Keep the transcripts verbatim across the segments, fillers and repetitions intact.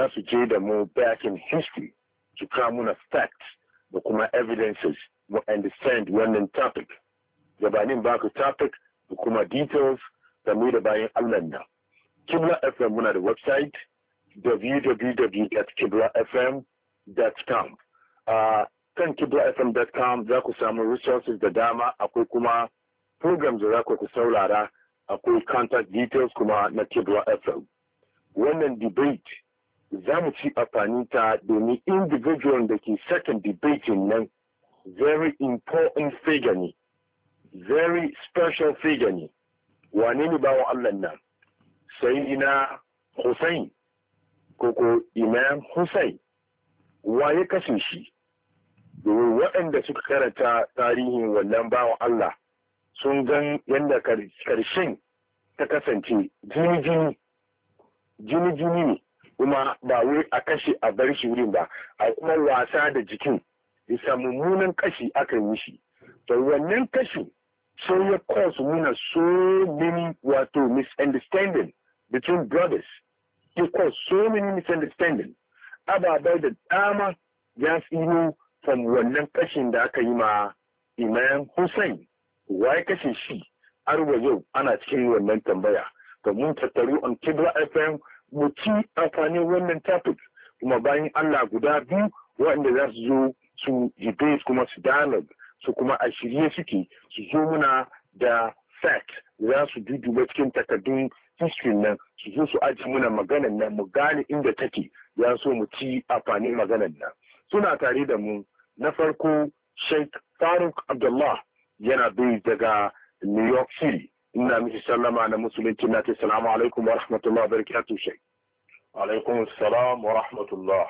za su je da mu back in history su kawo muna facts da kuma evidences mu understand wannan topic. Gabanin baka topic da kuma details game da bayan Allah nan. Kibla F M muna da website w w w dot kibla f m dot com. Uh, kan kibla f m dot com za ku samu resources da dama, akwai kuma programs da za ku saurara, akwai contact details kuma na Kibla F M. Wannan debate za mu ci amfani ta domin individual da ke second debating nan very important figure ne, very special figure ne. Wane ne bawa Allah nan? Sayyidina Hussein koko Imam Hussein. Waye kashe shi? Domin waɗanda suka karanta tarihin wannan bawa Allah sun gan yadda karshen ta kasance jini-jini jini-jini ne, kuma ba wai a kashe a bar shi wurin ba, a kuma wasa da jikin, bisa mummunan kashi aka yi shi. To wannan kashi sai ya cause muna so many wato misunderstanding between brothers. It caused so many misunderstanding. Ababai da dama ya tsino from wannan kashin da aka yi ma Imam Hussein. Wai kashe shi har wa yau ana cikin wannan tambaya. Ga mun tattaru on Kibla F M mu ci amfanin wannan topic, kuma bayan Allah guda biyu waɗanda za su zo su debate kuma su dialogue, su kuma a shirye suke su zo muna da fact, za su duduba cikin takardun history nan, su zo su aji muna maganan nan mu gane inda take, ya so mu ci amfanin maganan nan. Suna tare da mu na farko Sheikh Faruk Abdullah, yana bai daga New York City. Ina miki sallama na musulunci na ce salamu alaikum wa rahmatullah wa barakatuh Sheikh. Alaikum salam wa rahmatullah.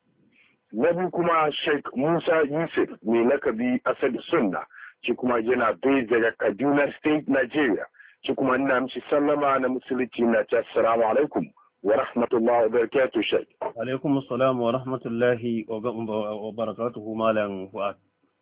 Na biyu kuma Sheikh Musa Yusuf mai lakabi Asad Sunna, shi kuma yana bai daga Kaduna State, Nigeria. Shi kuma ina miki sallama na musulunci na ce salamu alaikum wa rahmatullah wa barakatuh Sheikh. Alaikum salam wa rahmatullahi wa barakatuhu Malam Fuad.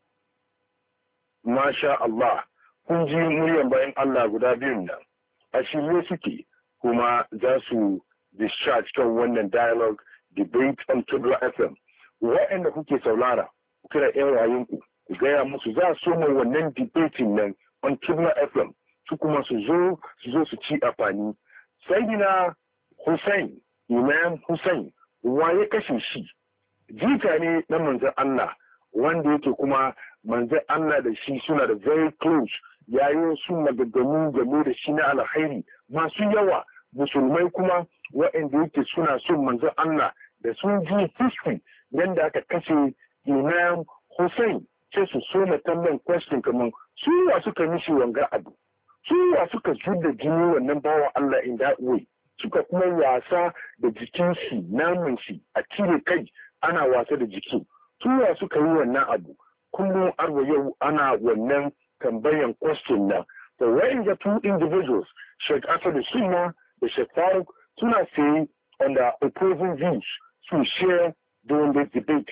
Masha Allah. Kun ji muryan bayan Allah guda biyun nan a shirye suke kuma za su discharge kan wannan dialogue debate on Kibla F M. Waɗanda kuke saulara ku kira ƴan wayinku ku gaya musu za su mu wannan debating nan on Kibla F M, su kuma su zo su zo su ci amfani. Sayyidina Hussein, Imam Hussein, waye kashe shi? Jita ne na manzon Allah wanda yake kuma manzon Allah da shi suna da very close, yayin su magagamu game da shi na alkhairi masu yawa. Musulmai kuma waɗanda yake suna son manzon Allah da sun ji history yadda aka kashe Imam Hussein, sai su so na tambayan question kamar su wa suka mishi wanga abu, su wa suka da jini wannan bawa Allah in that way, suka kuma wasa da jikin shi, namun shi a cire kai ana wasa da jiki, su wa suka yi wannan abu. Kullum arwa yau ana wannan tambayan question na. The way the two individuals, Sheikh Asad Sunna and Sheikh Faruk, suna say on the opposing views to share during this debate.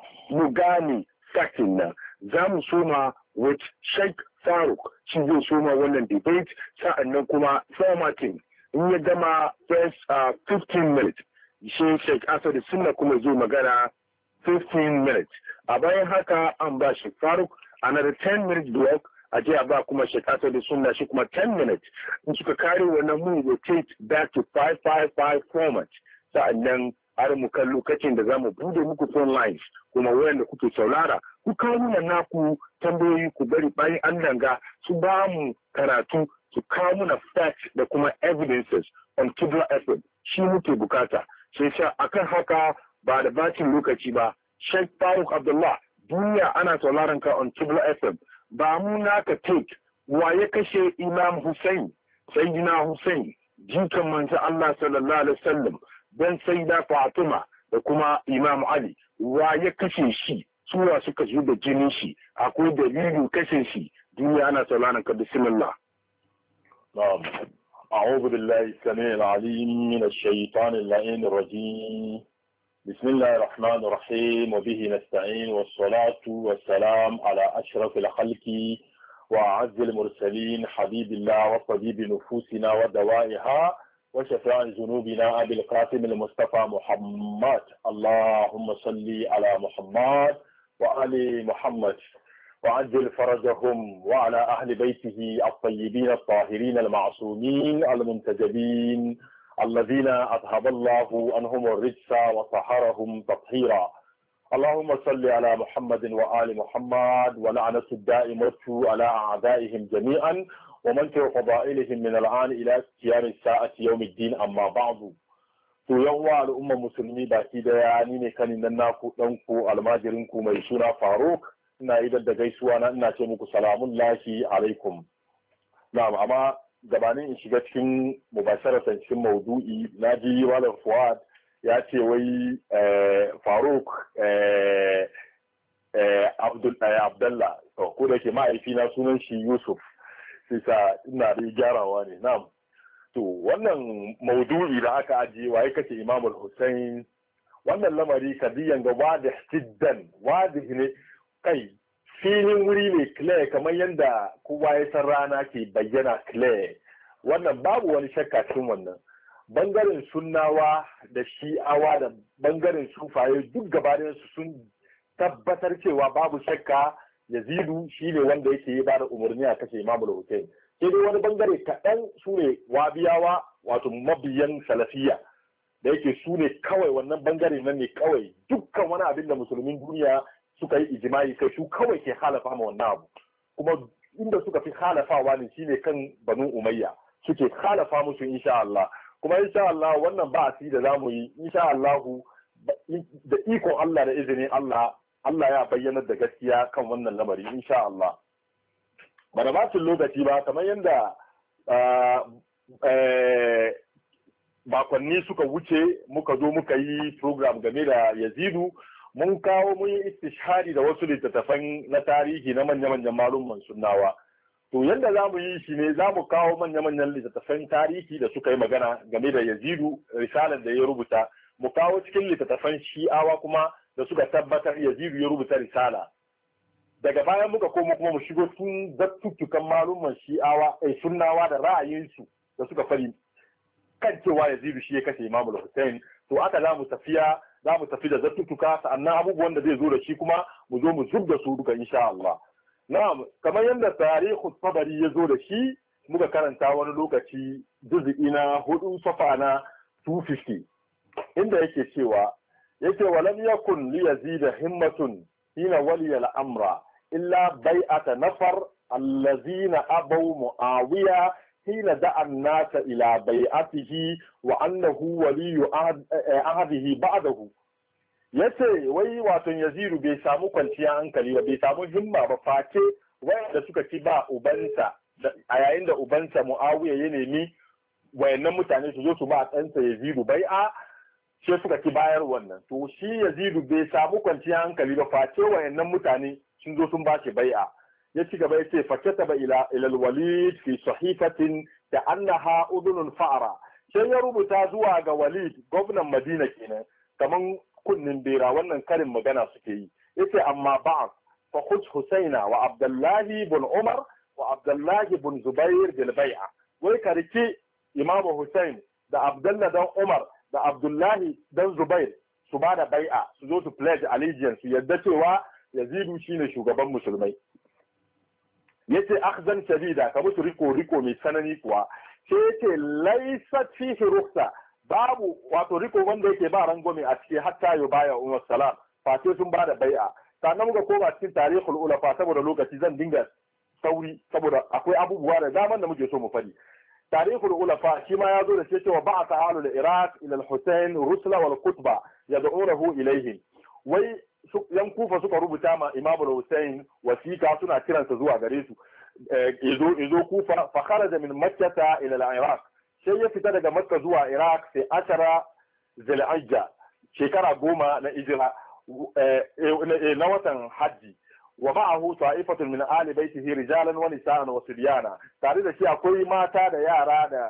Mugani facting na. Zamu soma with Sheikh Faruk. Shi zai soma wannan debate, sa'annan kuma formatting. In ya gama first uh, fifteen minutes, shi Sheikh Asad Sunna kuma zai magana fifteen minutes. A bayan haka an ba Sheikh Faruk another ten minutes block, a je a ba kuma Sheikh Asad Sunna shi kuma ten minutes. In suka kare wannan mun rotate back to five five five format. Sa'annan har mu kan lokacin da zamu bude muku phone lines, kuma wayanda kuke saurara ku kawo mana naku tambayoyi, ku bari bayan an danga su ba mu karatu, su kawo mana facts da kuma evidences on Kibla F M. Shi muke bukata. Sai sha akan haka ba da bacin lokaci ba, Sheikh Faruk Abdullah, duniya ana sauraron ka on Kibla F M. Ba mu naka take, waye kashe Imam Hussein, Sayyidina Hussein, jikan manzo Allah sallallahu alaihi wasallam, dan Sayyida Fatima da kuma Imam Ali, waye kashe shi, suwa suka zo da jinin shi, akwai dalilin kashe shi. Duniya ana sauraron ka, bismillah. نعم. أعوذ بالله السميع العليم من الشيطان اللعين الرجيم. بسم الله الرحمن الرحيم، وبه نستعين، والصلاة والسلام على أشرف الخلق وأعز المرسلين، حبيب الله وطبيب نفوسنا ودوائها، وشفيع ذنوبنا أبي القاسم المصطفى محمد. اللهم صل على محمد وآل محمد وعجل فرجهم وعلى أهل بيته الطيبين الطاهرين المعصومين المنتجبين الذين أذهب الله عنهم الرجس وطهرهم تطهيرا. اللهم صل على محمد وآل محمد ولعنة الدائمة على أعدائهم جميعا ومن فضائلهم من الآن إلى قيام الساعة يوم الدين. أما بعد. to yawa al'ummar musulmi baki daya, ni ne kanin nan naku ɗanku almajirinku mai suna Faruk. Ina idar da gaisuwa na ina ce muku salamun lahi alaikum. Na'am, amma gabanin in shiga cikin mubasharatan cikin maudu'i, na ji Malam Fuad ya ce wai Faruk Abdullah, ko da ke ma'aifina sunan shi Yusuf, sai ina da gyarawa ne. Na'am. To wannan maudu'i da aka ajiye waye kace Imam Hussein, wannan lamari kadiyan ga wadih jiddan, wadih ne kai filin wuri ne clear, kamar yadda kowa ya san rana ke bayyana clear. Wannan babu wani shakka cikin wannan. Bangaren sunnawa da shi'awa da bangaren sufaye duk gabanin su sun tabbatar cewa babu shakka Yazidu shine wanda yake yi bada umarni a kashe Imam Hussein. Sai dai wani bangare kaɗan su ne wabiyawa, wato mabiyan salafiya, da yake su ne kawai wannan bangare nan ne kawai dukkan wani abin da musulmin duniya suka yi ijimai kai su kawai ke halafa ma wannan abu. Kuma inda suka fi halafawa ne shine kan Banu Umayya, suke halafa musu insha Allah. Kuma insha Allah wannan ba a da zamu yi insha Allah da ikon Allah da izinin Allah, Allah ya bayyana da gaskiya kan wannan lamari insha Allah. Bana bacin lokaci ba, kamar yadda bakonni suka wuce muka zo muka yi program game da Yazidu, mun kawo mun yi istishhadi da wasu littattafan na tarihi na manya-manyan malumman sunnawa. To yadda za mu yi shi ne, za mu kawo manya-manyan littattafan tarihi da suka yi magana game da Yazidu, risalar da ya rubuta, mu kawo cikin littattafan shi'awa kuma da suka tabbatar Yazidu ya rubuta risala. Daga bayan muka komo kuma mu shigo tun zattuttukan malumman shi'awa ai sunnawa da ra'ayinsu da suka fari kan cewa Yazidu shi ya kashe Imam Hussein. To aka za mu tafiya za mu tafi da zattuttuka, sa'annan abubuwan da zai zo da shi kuma mu zo mu zub da su duka insha Allah. Na'am, kamar yadda tarihu Tabari ya zo da shi muka karanta wani lokaci juz'i na hudu safa na two fifty, inda yake cewa yake walam yakun li yazida himmatun hina waliya al-amra illa bai'ata nafar allazina abaw muawiya hina da'a an-nasa ila bai'atihi wa annahu waliyyu ahadihi ba'dahu. Yace wai wato Yazidu bai samu kwanciyar hankali ba, bai samu himma ba, face wayanda suka ci ba ubansa a yayin da ubansa Muawiya ya nemi wayannan mutane su zo su ba ɗansa Yazidu bai'a, sai suka ci bayar wannan. To shi Yazidu bai samu kwanciyar hankali ba, face wayannan mutane sun zo sun ba shi bai'a. Ya ci gaba yace fakata ba ila ila al-Walid fi sahifatin da annaha udunun fa'ara. Sai ya rubuta zuwa ga Walid, gwamnan Madina kenan, kaman kunnin bera, wannan karin magana suke yi. Yace amma ba'd fa khudh Husaina wa Abdullahi ibn Umar wa Abdullahi ibn Zubair bil bai'a. Wai ka rike Imam Hussein da Abdullah dan Umar da Abdullahi dan Zubair su bada bai'a, su zo su pledge allegiance, su yadda cewa Yazidu shine shugaban musulmai. Yace akhzan shadida, ka musu riko riko mai sanani kuwa. Sai yace laysat fihi rukhsa, babu wato riko wanda yake ba rangwame a ciki hatta yau baya umar salam, face sun bada bai'a. Sannan muka koma cikin tarihul ulafa, saboda lokaci zan dinga sauri saboda akwai abubuwa da daman da muke so mu fadi. Tarihul ulafa shi ma ya zo da cewa ba'a ta'alu da Iraq ila al-Husayn rusula wal kutba yad'unahu ilayhim. Wai yan kufa suka rubuta ma Imam Hussein wasika suna kiransa zuwa gare su. Izo izo kufa fa kharaja min Makkah ila al-Iraq. Sai ya fita daga Makka zuwa Iraq sai ashara Zulhijja, shekara goma na hijira na watan Hajji. Wa ma'ahu ta'ifatun min ali baitihi rijalan wa nisa'an wa sibyana. Tare da shi akwai mata da yara da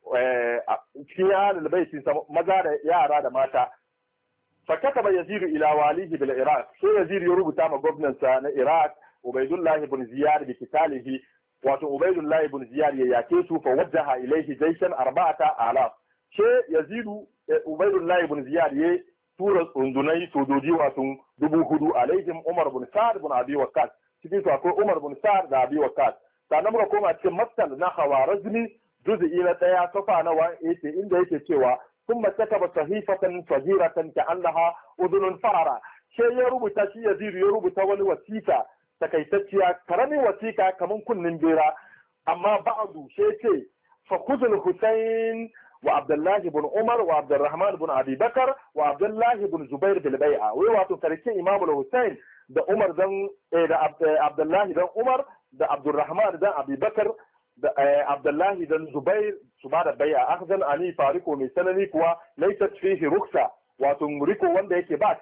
cikin ahlul baiti maza da yara da mata. Fakataba Yazidu ila walihi bil Iraq. Sai Yazidu ya rubuta ma gwamnansa na Iraq Ubaydullah ibn Ziyad bi kitalihi, wato Ubaydullah ibn Ziyad ya yake su fa wajjaha ilayhi jayshan arba'ata alaf. she yazidu ubaydullah ibn ziyad ya tura rundunai sojoji wato dubu hudu alaihim umar ibn sa'd ibn abi waqqas cikin su akwai umar ibn sa'd da abi waqqas sannan muka koma cikin masal na hawarazmi juz'i na daya safa na one eighty inda yake cewa ثم كتب صحيفة صغيرة كأنها أذن فرع شيء يربط شيء يزيد يربط ولي وثيقة تكيتشيا كرمي وثيقة كمن كن نبيرا أما بعض شيء فخذ الحسين وعبد الله بن عمر وعبد الرحمن بن أبي بكر وعبد الله بن زبير بالبيعة ويواتو تركي إمام الحسين ده عمر ده عبد الله ده عمر ده عبد الرحمن ده أبي بكر da Abdullahi dan Zubair su ba da bai'a akhzan ani fariko mai sanani kuwa laysat fihi ruksa wato riko wanda yake ba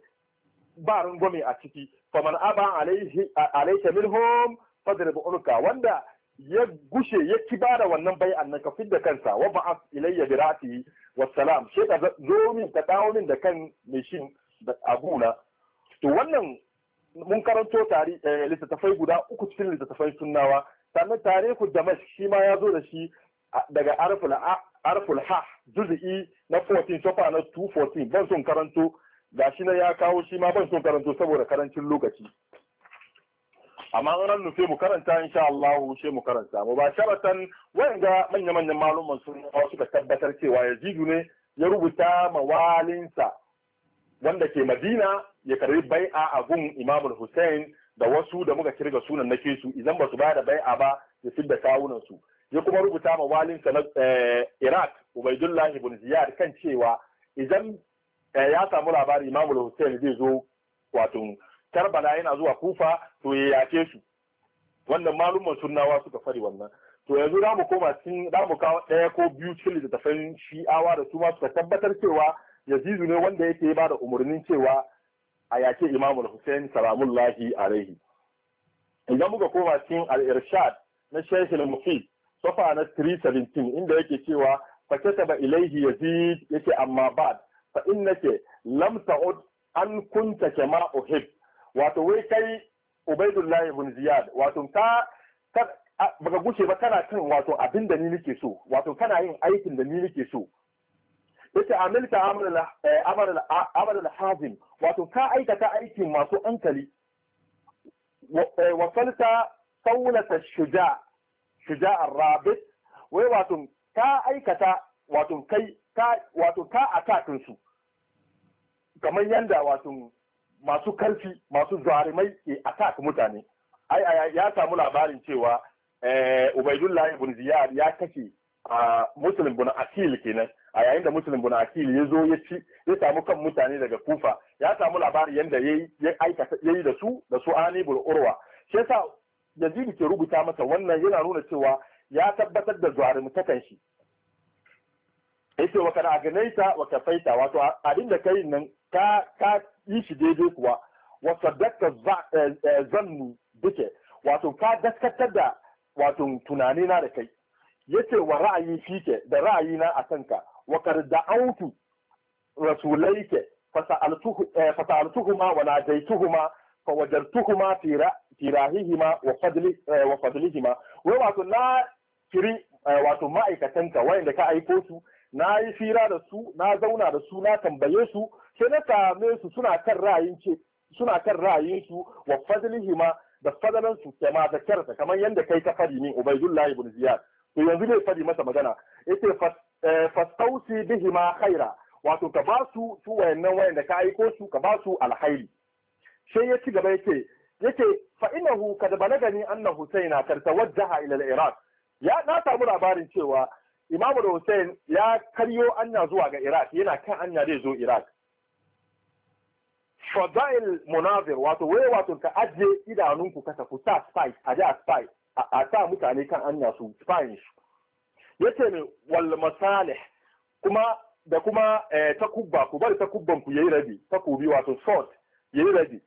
ba rangwame a ciki faman aba alaihi alayka minhum fadrib unka wanda ya gushe ya kibara wannan bai'an nan ka fidda kansa wa ba'ath ilayya bi ra'si wassalam sai ka zo min ka dawo min da kan mai shin da abuna to wannan mun karanto tari littattafai guda uku cikin littattafai sunnawa sannan tarihu damask shi ma ya zo da shi daga arful ha juz'i na fourteen sofa na two fourteen ban son karanto ga shi na ya kawo shi ma ban son karanto saboda karancin lokaci amma an ran nufe mu karanta insha Allah she mu karanta mu ba sharatan wanda manya manyan maluman sun suka tabbatar cewa Yazidu ne ya rubuta mawalinsa wanda ke Madina ya karbi bai'a a gun Imam Hussein da wasu da muka kirga sunan nake su idan ba su ba da bai'a ba ya fidda kawunan su ya kuma rubuta ma walinsa na Iraq Ubaydullah ibn Ziyad kan cewa idan ya samu labari Imam Hussein zai zo wato Karbala yana zuwa Kufa to ya yake su wannan malumman sunnawa suka fari wannan to yanzu za mu koma cikin za mu kawo ɗaya ko biyu cikin littattafan shi'awa da su ma suka tabbatar cewa Yazidu ne wanda yake ba da umarnin cewa a yake Imam Hussein salamullahi alaihi. Idan muka koma cikin al-Irshad na Sheikh al-Mufid safa na three seventeen inda yake cewa fa kataba ilaihi Yazid yake amma ba'd fa innaka lam ta'ud an kunta kama uhib wato wai kai Ubaydullah ibn Ziyad wato ka baka gushe ba kana kan wato abin da ni nake so wato kana yin aikin da ni nake so yace amilta amal al-hazim wato ka aikata aikin masu hankali wasalta saulata shuja shuja ar-rabit wai wato ka aikata wato kai ka wato ka atakin su kamar yanda wato masu karfi masu zarimai ke attack mutane ai ya samu labarin cewa Ubaydullah ibn Ziyad ya kashe Muslim bin Akil kenan a yayin da Muslim bin Akil ya zo ya ci ya samu kan mutane daga Kufa ya samu labari yanda yayi ya aikata yayi da su da su Anibul Urwa shi yasa Yazid ke rubuta masa wannan yana nuna cewa ya tabbatar da zarumtakan shi yace wa kana ganaita wa kafaita wato abin da kai nan ka ka yi shi daidai kuwa wa saddaqta zannu duke wato ka gaskatar da wato tunani na da kai yace wa ra'ayi fike da ra'ayi na a kanka wa qad da'awtu rasulaike fasa'altuhu fasa'altuhuma wa nadaituhuma fa wajartuhuma fi rahihima wa fadli wa fadlihima wai wato na kiri wato ma'aikatanka wanda ka aiko su na yi fira da su na zauna da su na tambaye su sai na same su suna kan ra'ayin ce suna kan ra'ayin su wa fadlihima da fadalan su kama da kyarta kamar yanda kai ka fadi min Ubaydullah ibn Ziyad to yanzu zai fadi masa magana yace fastausi bihima khaira wato ka ba su su wayannan wayanda ka aiko su ka ba su alkhairi sai ya ci gaba yake yake fa innahu kad balagani anna Husaina kar tawajjaha ila al-Iraq ya na samu labarin cewa Imam Hussein ya karyo anya zuwa ga Iraq yana kan anya zai zo Iraq fadail munazir wato wai wato ka ajiye idanunku ka tafi sa spy a da spy a sa mutane kan anya su spanish yace ne wal masalih kuma da kuma takubba ku bari takubban ku yayi rabi takubi wato sword yayi rabi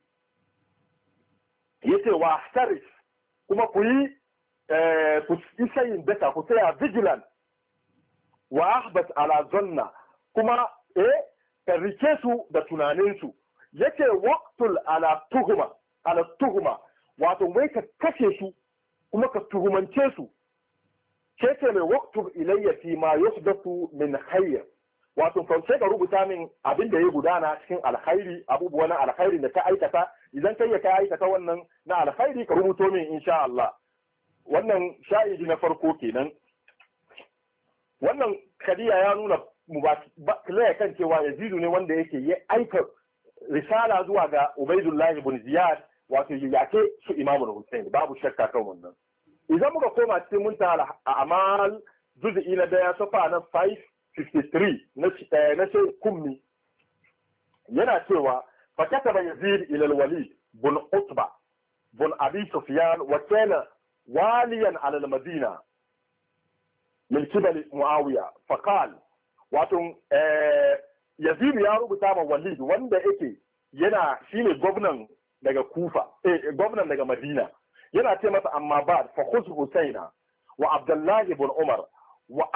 yace wa tarif kuma ku yi ku isayin daka ku tsaya vigilant wa ahbat ala zanna kuma eh ka rike su da tunanin su yace waqtul ala tuhuma ala tuhuma wato wai ka kashe su kuma ka tuhumance su ce ce mai waktub ilayya fi ma yusdatu min khayr, wato kan sai ka rubuta min abin da ya gudana cikin alkhairi, abubuwan alkhairi da ka aikata, idan kai ya ka aikata wannan na alkhairi ka rubuto min insha Allah. Wannan shahidi na farko kenan. Wannan kadiya ya nuna mu ba kan cewa Yazidu ne wanda yake ya aika risala zuwa ga Ubaidullah ibn Ziyad, wato yake su Imam Hussein, babu shakka kan wannan. Idan muka koma cikin muntaha a'mal juz'i na daya safa na five fifty-three na na sai kummi yana cewa fa kataba Yazid ila al-Walid bin Utba bin Abi Sufyan wa kana waliyan ala al-Madina min kibali Muawiya fa qala, wato Yazid ya rubuta ma Walid wanda yake yana shine gwamnan daga Kufa, eh gwamnan daga Madina, yana ce masa amma ba fa khuz Husaina wa Abdullah ibn Umar wa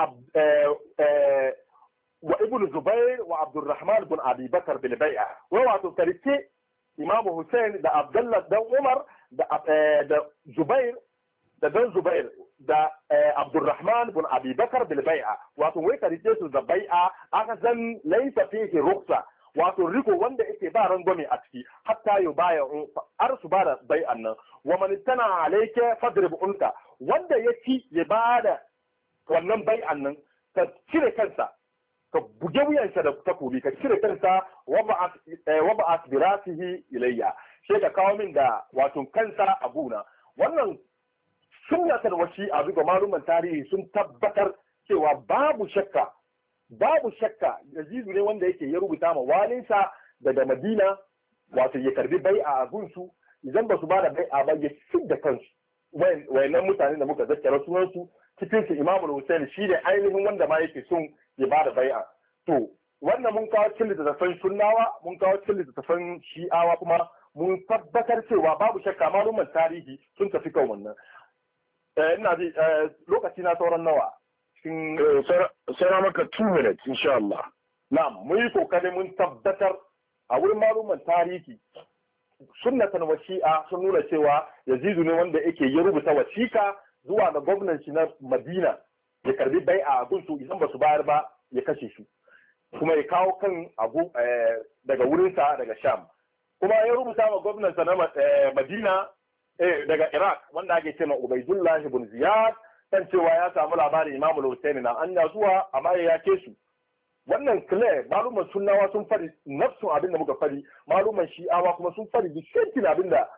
wa ibn Zubair wa Abdurrahman ibn Abi Bakr bil bai'a, wa wato tarike Imam Hussein da Abdullah dan Umar da da Zubair da dan Zubair da Abdurrahman ibn Abi Bakr bil bai'a, wato wai tarike su da bai'a aka san laysa fihi rukhsa, wato riko wanda yake ba rangwame a ciki, hatta yau baya har su bada bai'an nan. Wa man tana alayka fadrib unka, wanda ya ci ya bada wannan bai'an nan ka cire kansa, ka buge wuyansa da takobi, ka cire kansa wa ba'at bi rasihi ilayya, sai ka kawo min da wato kansa a guna. Wannan sunnatar wasi a ga maluman tarihi sun tabbatar cewa babu shakka babu shakka Yazidu ne wanda yake ya rubuta ma walinsa daga Madina, wato ya karbi bai'a a gunsu, idan ba su ba da bai'a ba ya fidda kansu. Wayannan mutane da muka zakkara sunansu cikin su Imam Hussein shi ne ainihin wanda ma yake son ya ba da bai'a. To wannan mun kawo cikin littattafan sunnawa, mun kawo cikin littattafan shi'awa, kuma mun tabbatar cewa babu shakka maluman tarihi sun tafi kan wannan. Ina ji lokaci na sauran nawa? Sara maka two minutes insha Allah. Na'am, mun yi kokari mun tabbatar a wurin maluman tarihi sunnatan wa shi'a sun nuna cewa Yazidu ne wanda yake ya rubuta wasiƙa zuwa ga gwamnan shi na Madina ya karbi bai'a a gunsu, idan ba su bayar ba ya kashe su, kuma ya kawo kan abu daga wurinsa daga Sham. Kuma ya rubuta wa gwamnan sa na Madina daga Iraq wanda ake cewa Ubaidullah ibn Ziyad kan cewa ya samu labarin Imam Hussein na anya zuwa amma ya yake su. Wannan clear maluman sunnawa sun fari nafsun abin da muka fari, maluman shi'awa kuma sun fari dissentin abin da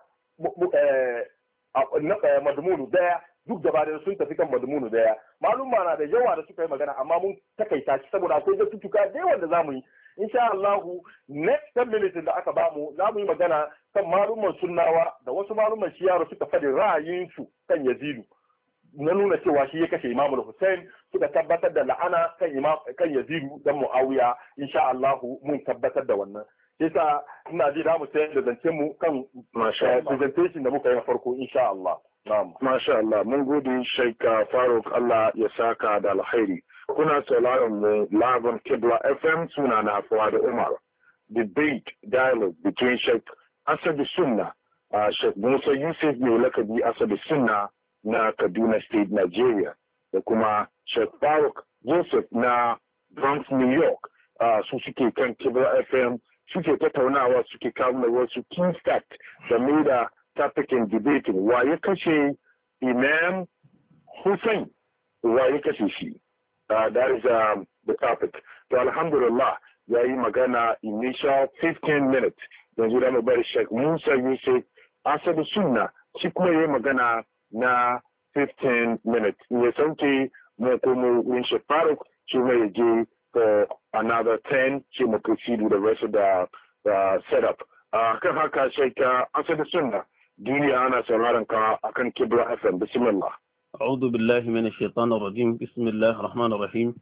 madmunu daya, duk gaba da sun tafi kan madmunu daya. Maluma na da yawa da suka yi magana amma mun takaita shi saboda akwai zattutuka da yawan da zamu yi. Insha Allah next ten minutes da aka bamu za mu yi magana kan maluman sunnawa da wasu maluman shi'awa suka fadi ra'ayinsu kan Yazidu na nuna cewa shi ya kashe Imam Hussein, suka tabbatar da la'ana kan Imam kan Yazidu dan Muawiya. Insha Allah mun tabbatar da wannan. Yasa ina ji da mu sai da zance mu kan presentation da muka yi na farko insha Allah. Na'am. Masha Allah, mun gode Sheikh Faruk, Allah ya saka da alkhairi. Kuna sauraron mu Lagon Kibla F M, suna na Fuad Umar. Debate dialogue between Sheikh Asad Sunna, uh, Sheikh Musa Yusuf mai lakabi Asad Sunna na Kaduna State, Nigeria, da kuma Sheikh Faruk Joseph na Bronx, New York. Uh, su suke kan Kibla F M, suke tattaunawa, suke kawo wasu key fact game da tafikin debating wa ya kashe Imam Hussein, wa ya kashe shi. Uh, that is um, the topic. To alhamdulillah, ya yi magana initial fifteen minutes. Yanzu da mu bari Sheikh Musa Yusuf Asad Sunna shi kuma ya yi magana na fifteen minutes. Ya sauke mu kuma wurin Sheikh Faruk shi mai ya je for another ten, shi mu proceed with the rest of the uh, setup. Uh, kan haka Sheikh uh, Asad Sunna, duniya ana sauraron ka akan Kibra F M. Bismillah. أعوذ بالله من الشيطان الرجيم. بسم الله الرحمن الرحيم.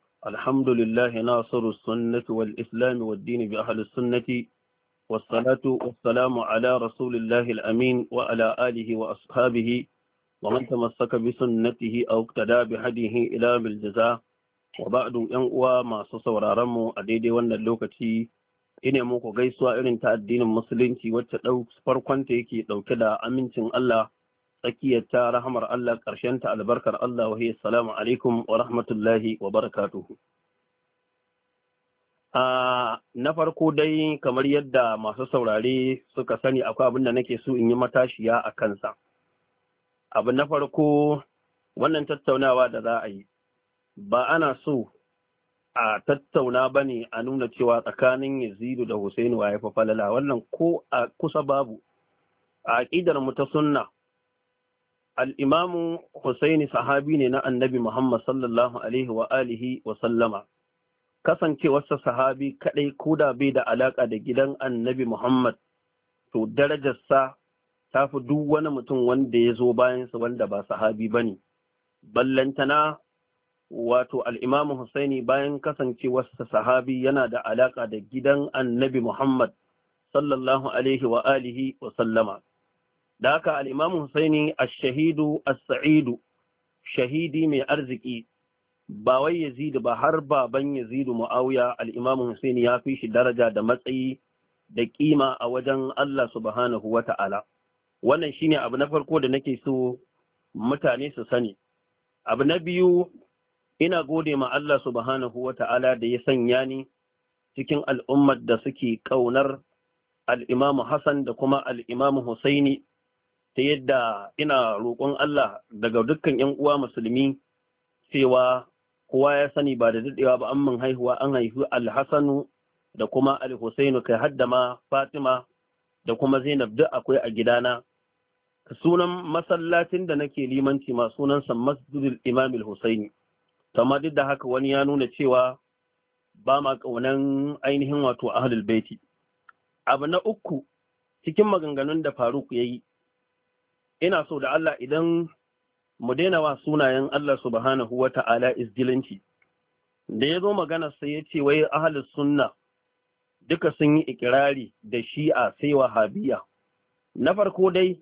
الحمد لله ناصر السنة والإسلام والدين بأهل السنة، والصلاة والسلام على رسول الله الأمين وعلى آله وأصحابه ومن تمسك بسنته أو اقتدى بهديه إلى بالجزاء. وبعد ينقوى ما صصور رمو أديدي وانا اللوكتي ina muku gaisuwa irin ta addinin musulunci wacce ɗau farkon ta yake ɗauke da amincin Allah tsakiyarta rahmar Allah, ƙarshenta albarkar Allah, wa hiya assalamu alaikum wa rahmatullahi wa barakatuhu. Uh, na farko dai kamar yadda masu saurare suka sani akwai abin da nake so in yi matashiya a kansa. Abu na farko, wannan tattaunawa da za a yi ba ana so a tattauna ba ne a nuna cewa tsakanin Yazidu da Husainu wa ya fi falala, wannan ko a kusa babu. A aƙidar mu ta sunna, al-Imamu Husaini sahabi ne na Annabi Muhammad sallallahu alaihi wa alihi wa sallama. Kasancewarsa sahabi kadai ko da bai da alaka da gidan Annabi Muhammad, to darajarsa ta fi duk wani mutum wanda ya zo bayansa wanda ba sahabi ba ne. Ballantana wato al'imamu Husaini bayan kasancewarsa sahabi yana da alaka da gidan Annabi Muhammad sallallahu alaihi wa alihi wa sallama. Da haka al'imamu Husaini ash-shahidu as-sa'idu, shahidi mai arziki, ba wai Yazidu ba har baban Yazidu Muawiya, al-Imam Husaini ya fi shi daraja da matsayi da kima a wajen Allah subhanahu wata'ala. Wannan shine abu na farko da nake so mutane su sani. Abu na biyu, ina gode ma Allah subhanahu wata'ala da ya sanya ni cikin al'ummar da suke kaunar al-Imam Hassan da kuma al-Imam Husaini, ta yadda ina roƙon Allah daga dukkan ƴan uwa musulmi cewa kowa ya sani ba da daɗewa ba an min haihuwa an haifi Al-Hassanu da kuma Al-Husainu, kai hadda ma Fatima da kuma Zainab duk akwai a gidana. Sunan masallacin da nake limanci ma sunansa Masjidul Imam Al-Husaini. Amma duk da haka wani ya nuna cewa ba ma kaunan ainihin wato Ahlul Baiti. Abu na uku cikin maganganun da Faruk yayi, ina so da Allah idan mu daina wa sunayen Allah subhanahu wa ta'ala izgilanci. Da ya zo magana sai ya ce wai ahalus sunna duka sun yi ikirari da shi'a sai wahabiya. Na farko dai,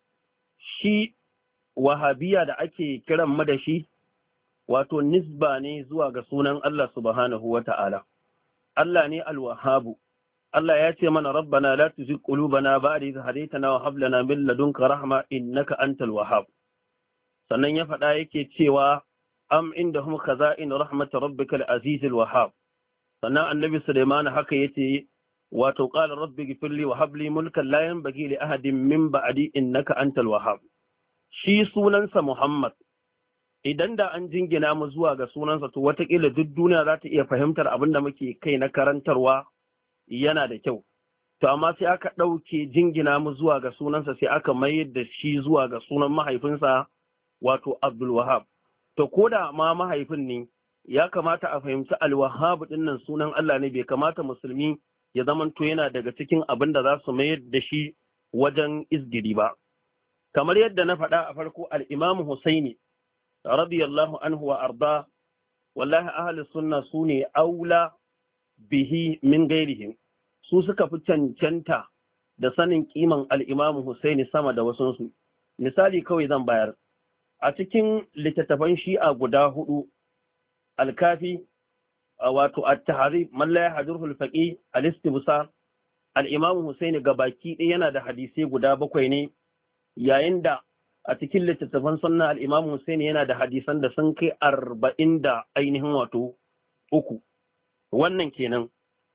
shi wahabiya da ake kiran mu da shi, wato nisba ne zuwa ga sunan Allah subhanahu wa ta'ala. Allah ne alwahabu. Allah ya ce mana rabbana la tuzigh qulubana ba'da idh hadaytana wa hab lana min ladunka rahma innaka antal wahhab. Sannan ya faɗa yake cewa am indahum khaza'in rahmatir rabbikal azizil wahhab. Sannan annabi Sulaiman haka yace wato qala rabbi ghfirli wa hab li mulkan la yanbaghi li ahadin min ba'di innaka antal wahhab. Shi sunansa Muhammad, idan da an jingina mu zuwa ga sunansa to watakila duk duniya za ta iya fahimtar abin da muke kai na karantarwa yana da kyau. To amma sai aka ɗauke jingina mu zuwa ga sunansa sai aka mayar da shi zuwa ga sunan mahaifinsa wato Abdul Wahab. To ko da ma mahaifin ne ya kamata a fahimci Al-Wahhab din nan sunan Allah ne, bai kamata musulmi ya zamanto yana daga cikin abin da za su mayar da shi wajen izgiri ba. Kamar yadda na faɗa a farko, al-Imam Husaini radiyallahu anhu wa arda, wallahi ahli sunna su ne aula bihi min gairihim, su suka fi cancanta da sanin kiman al-Imam Husaini sama da wasunsu. Misali kawai zan bayar, a cikin littattafan shi'a guda hudu, al-Kafi wato at-Tahrib, man la yahdurhu al-faqih, al-Istibsar, al-Imam Husaini gabaki ɗaya yana da hadisi guda bakwai ne, yayin da a cikin littattafan sunna al-Imam Husaini yana da hadisan da sun kai arba'in da ainihin wato uku. Wannan kenan.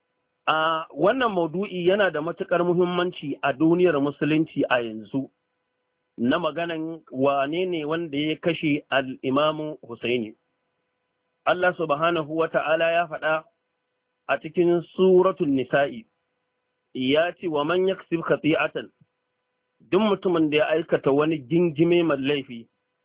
A wannan maudu'i yana da matukar muhimmanci a duniyar musulunci a yanzu, na maganan wane ne wanda ya kashe al-Imam Husaini. Allah subhanahu wa ta'ala ya faɗa a cikin suratul Nisa'i, ya ce wa man yaksib khati'atan, duk mutumin da ya aikata wani gingime mai laifi,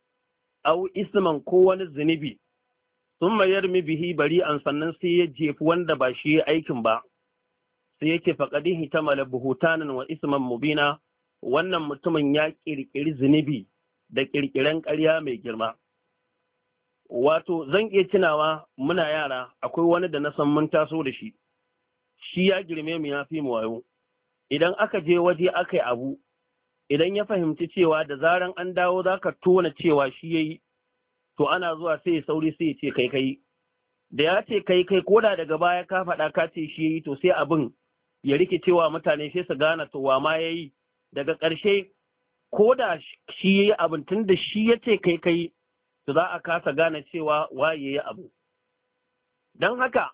au isman ko wani zunubi, sun mayar mi bihi bari'an, sannan sai ya jefi wanda ba shi aikin ba, sai yake faƙaɗin hitamala buhutanan wa isman mubina, wannan mutumin ya ƙirƙiri zunubi da ƙirƙiren ƙarya mai girma. Wato zan iya tunawa muna yara akwai wani da na san mun taso da shi, shi ya girme mu ya fi mu wayo. Idan aka je waje aka yi abu, idan ya fahimci cewa da zaran an dawo za ka tona cewa shi ya yi, to ana zuwa sai ya sauri sai ya ce kai kai. Da ya ce kai kai, ko da daga baya ka faɗa ka ce shi ya yi, to sai abin ya rikicewa mutane sai su gane to wa ma ya yi. Daga ƙarshe ko da shi yayi abin tun da shi yace kai kai to za a kasa gane cewa waye yayi abu. Dan haka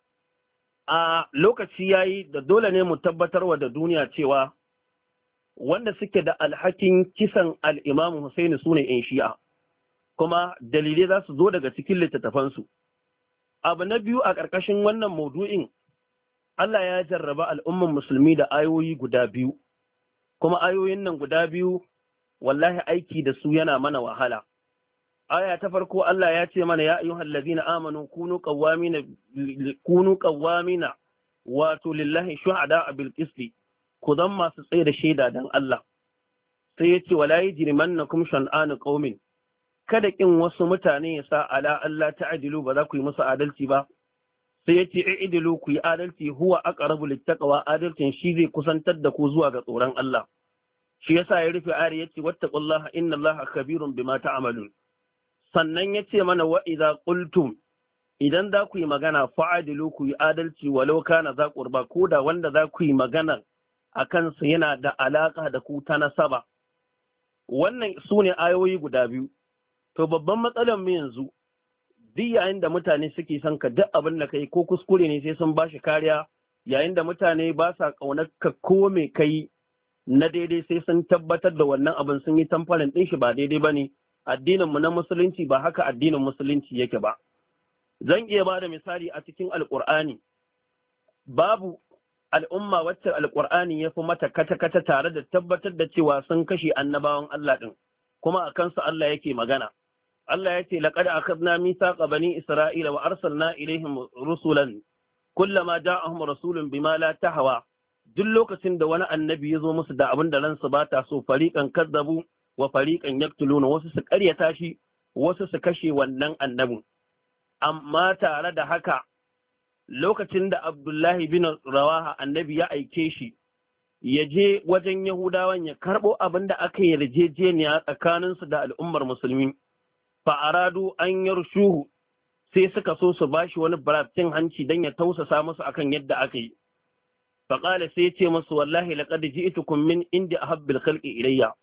a lokaci yayi da dole ne mu tabbatarwa da duniya cewa wanda suke da alhakin kisan al-Imam Husaini sune in Shi'a, kuma dalilai za su zo daga cikin littattafansu. Abu na biyu a ƙarƙashin wannan maudu'in, Allah ya jarraba al'umman musulmi da ayoyi guda biyu, kuma ayoyin nan guda biyu wallahi aiki da su yana mana wahala. Aya ta farko Allah ya ce mana ya ayyuhal ladina amanu kunu qawwamina kunu qawwamina wato lillahi shuhada bil qisti, ku zan masu tsaye da shaida dan Allah. Sai ya ce wala yajrimannakum shan'anu qaumin, kada kin wasu mutane ya sa ala Allah ta'dilu ba za ku yi musu adalci ba. Sai ya ce i'dilu ku yi adalci huwa aqrabu littaqwa, adalcin shi zai kusantar da ku zuwa ga tsoron Allah. Shi yasa ya rufe ayar yace wattaqullaha innallaha khabirun bima ta'malun. Sannan yace mana wa idza qultum, idan za ku yi magana fa'adilu ku yi adalci walau kana za qurba, ko da wanda za ku yi magana akan sa yana da alaka da ku ta nasaba. Wannan sune ayoyi guda biyu. To babban matsalar mu yanzu duk yayin da mutane suke son ka duk abin da kai ko kuskure ne sai sun bashi kariya, yayin da mutane ba sa kaunar ka ko me kai na daidai sai sun tabbatar da wannan abin sun yi tamfarin din shi ba daidai bane. Addinin mu na musulunci ba haka addinin musulunci yake ba. Zan iya bada misali a cikin Alƙur'ani, babu al'umma wacce Alƙur'ani ya fi mata kata-kata tare da tabbatar da cewa sun kashe annabawan Allah din, kuma a kansu Allah yake magana. Allah ya ce laqad akhadna mithaqa bani isra'ila wa arsalna ilaihim rusulan kullama ja'ahum rasulun bima la tahwa, duk lokacin da wani annabi ya zo musu da abin da ransu ba ta so, fariqan kadzabu wa fariqan yaqtuluna, wasu su ƙaryata shi wasu su kashe wannan annabin. Amma tare da haka lokacin da Abdullahi bin Rawaha annabi ya aike shi ya je wajen Yahudawan ya karɓo abin da aka yarjejeniya tsakaninsu da al'ummar musulmi, fa'aradu an yarshuhu, sai suka so su bashi wani cin hanci don ya tausasa musu akan yadda aka yi. Faƙala sai ce musu wallahi laqad ji'tukum min indi ahabbil khalqi ilayya,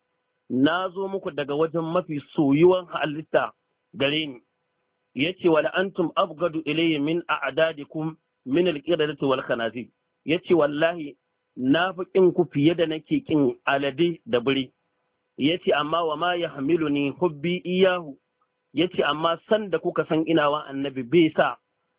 na zo muku daga wajen mafi soyuwan halitta gare ni. Yace wala antum abgadu ilayya min a'dadikum min al-qiradati wal khanazir, yace wallahi na fi kin ku fiye da nake kin alade da biri. Yace amma wa ma yahmiluni hubbi iyahu, yace amma san da kuka san ina wa annabi bai sa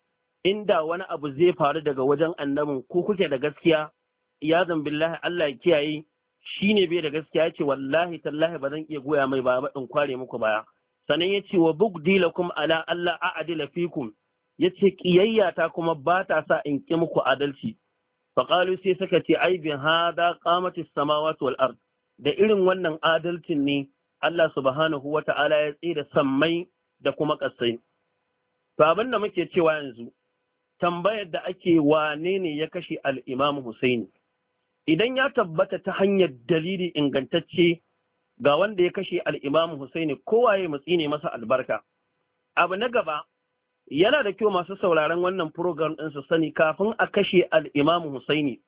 inda wani abu zai faru daga wajen annabin ko kuke da gaskiya, iyazan billahi Allah ya kiyaye shine bai da gaskiya, yace wallahi tallahi ba zan iya goya mai ba in kware muku baya. Sanan yace wa bugdi lakum ala Allah a'dila fikum, yace kiyayya ta kuma ba ta sa in ki muku adalci. Faqalu sai suka ce ai bi hada qamatis samawati wal ard, da irin wannan adalcin ne Allah subhanahu wa ta'ala ya tsira sammai da kuma ƙasai. To abin da muke cewa yanzu, tambayar da ake wane ne ya kashe al'imam Husaini, idan ya tabbata ta hanyar dalili ingantacce ga wanda ya kashe al'imam Husaini, kowaye matsi ne masa albarka. Abu na gaba, yana da kyau masu sauraron wannan program ɗin su sani kafin a kashe al'imam Husaini,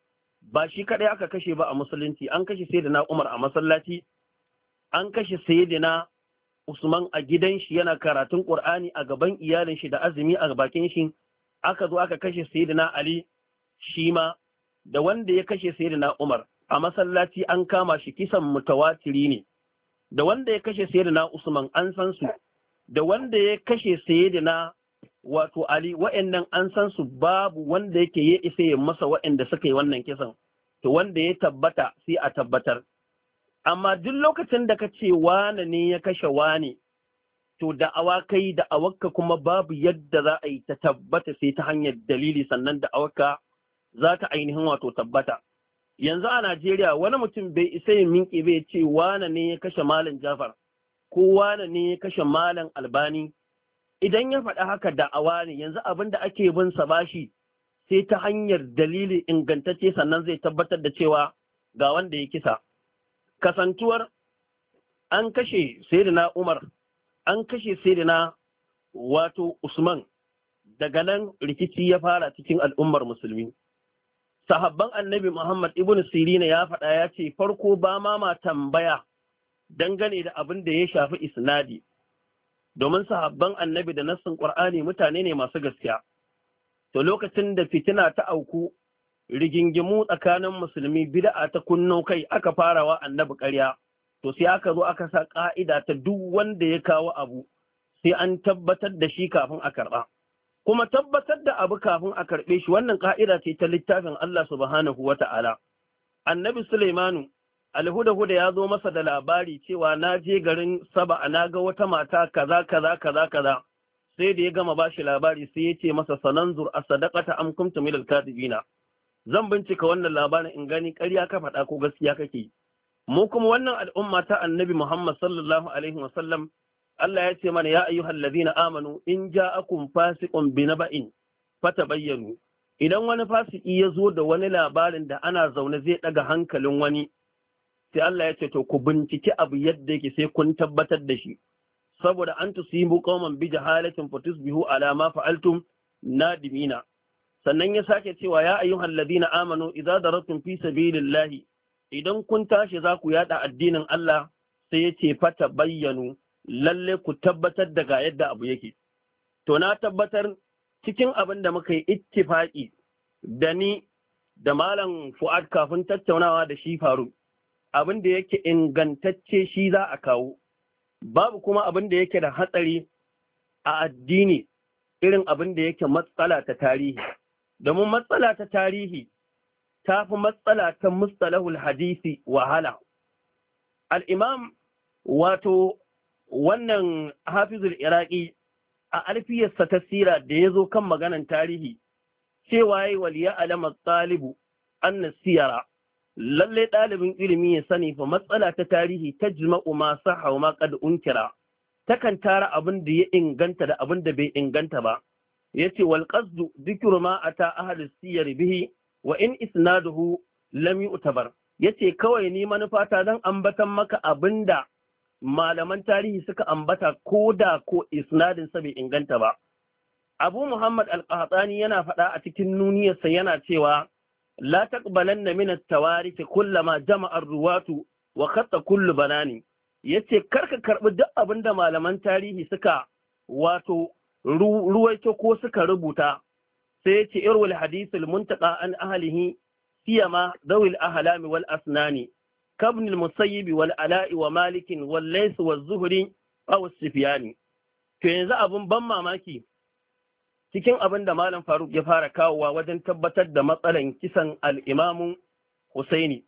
ba shi kaɗai aka kashe ba a musulunci, an kashe sai da na Umar a masallaci, an kashe sayyidina Usman a gidan shi yana karatun Qur'ani a gaban iyalin shi da azumi a bakin shi, aka zo aka kashe sayyidina Ali shi ma, da wanda ya kashe sayyidina Umar a masallaci an kama shi kisan mutawatiri ne, da wanda ya kashe sayyidina Usman an san su, da wanda ya kashe sayyidina wato Ali wa'annan an san su, babu wanda yake ya isa ya masa wa'anda suka yi wannan kisan, to wanda ya tabbata sai a tabbatar. Amma duk lokacin da ka ce wane ne ya kashe wane, to da'awa kai da'awarka kuma babu yadda za a yi ta tabbata sai ta hanyar dalili, sannan da'awarka za ta ainihin wato tabbata. Yanzu a Najeriya wani mutum bai isa yin minke bai ce wane ne ya kashe Malam Jafar ko wane ne ya kashe Malam Albani. Idan ya faɗa haka da'awa ne, yanzu abin da ake bin sa bashi sai ta hanyar dalili ingantacce sannan zai tabbatar da cewa ga wanda ya kisa. Kasantuwar an kashe Sayyidina Umar, an kashe Sayyidina wato Usman, daga nan rikici ya fara cikin al'ummar musulmi. Sahabban Annabi Muhammad ibn Sirina ya faɗa ya ce farko ba ma ma tambaya dangane da abin da ya shafi isnadi domin sahabban annabi da nassin qur'ani mutane ne masu gaskiya to lokacin da fitina ta auku rigingimu tsakanin musulmi bid'a ta kunno kai aka farawa annabi ƙarya to sai aka zo aka sa ka'ida ta duk wanda ya kawo abu sai an tabbatar da shi kafin a karba kuma tabbatar da abu kafin a karbe shi wannan ka'ida ce ta littafin Allah subhanahu wata'ala annabi Sulaimanu alhuda-huda ya zo masa da labari cewa na je garin Saba na ga wata mata kaza kaza kaza kaza sai da ya gama bashi labari sai ya ce masa sananzur as-sadaqata am kuntum minal kadibina zan bincika wannan labarin in gani ƙarya ka faɗa ko gaskiya kake mu kuma wannan al'umma ta annabi Muhammad sallallahu alaihi wasallam Allah ya ce mana ya ayyuhal ladina amanu in ja'akum fasiqun binaba'in fatabayyanu idan wani fasiki ya zo da wani labarin da ana zaune zai daga hankalin wani sai Allah ya ce to ku binciki abu yadda yake sai kun tabbatar da shi saboda an tusibu qauman bi jahalatin fatusbihu ala ma fa'altum nadimina sannan ya sake cewa ya ayyuhal ladina amanu idza daratum fi sabilillahi idan kun tashi za ku yada addinin Allah sai ya ce fata bayyanu lalle ku tabbatar da ga yadda abu yake to na tabbatar cikin abin da muka yi ittifaqi da ni da malam Fuad kafin tattaunawa da shi faru abin da yake ingantacce shi za a kawo babu kuma abin da yake da hatsari a addini irin abin da yake matsala ta tarihi domin matsala ta tarihi ta fi matsala ta mustalahul hadisi wahala al-imam wato wannan hafizul iraqi a alfiyarsa ta sira da ya zo kan maganan tarihi cewa yi waliya alama talibu an siyara lalle ɗalibin ilimi ya sani fa matsala ta tarihi ta jima'u ma saha ma qad unkira takan tara abin da ya inganta da abin da bai inganta ba yace wal qasdu dhikru ma ata ahli siyar bihi wa in isnaduhu lam yu'tabar yace kawai ni manufata dan ambatan maka abinda malaman tarihi suka ambata ko da ko isnadin sa bai inganta ba Abu Muhammad al-Qahtani yana faɗa a cikin nuniyarsa yana cewa la taqbalanna min at-tawarith kullama jama'a ar-ruwatu wa khatta kullu banani yace karka karbi duk abinda malaman tarihi suka wato ruwaito ko suka rubuta sai yace irwal hadith al-muntaqa an ahlihi siyama dawil ahlami wal asnani kabn al-musayyib wal ala'i wa malik wal lays wal zuhri aw as-sufyani to yanzu abun ban mamaki cikin abin da Malam Faruk ya fara kawowa wajen tabbatar da matsalan kisan al'imamu Husaini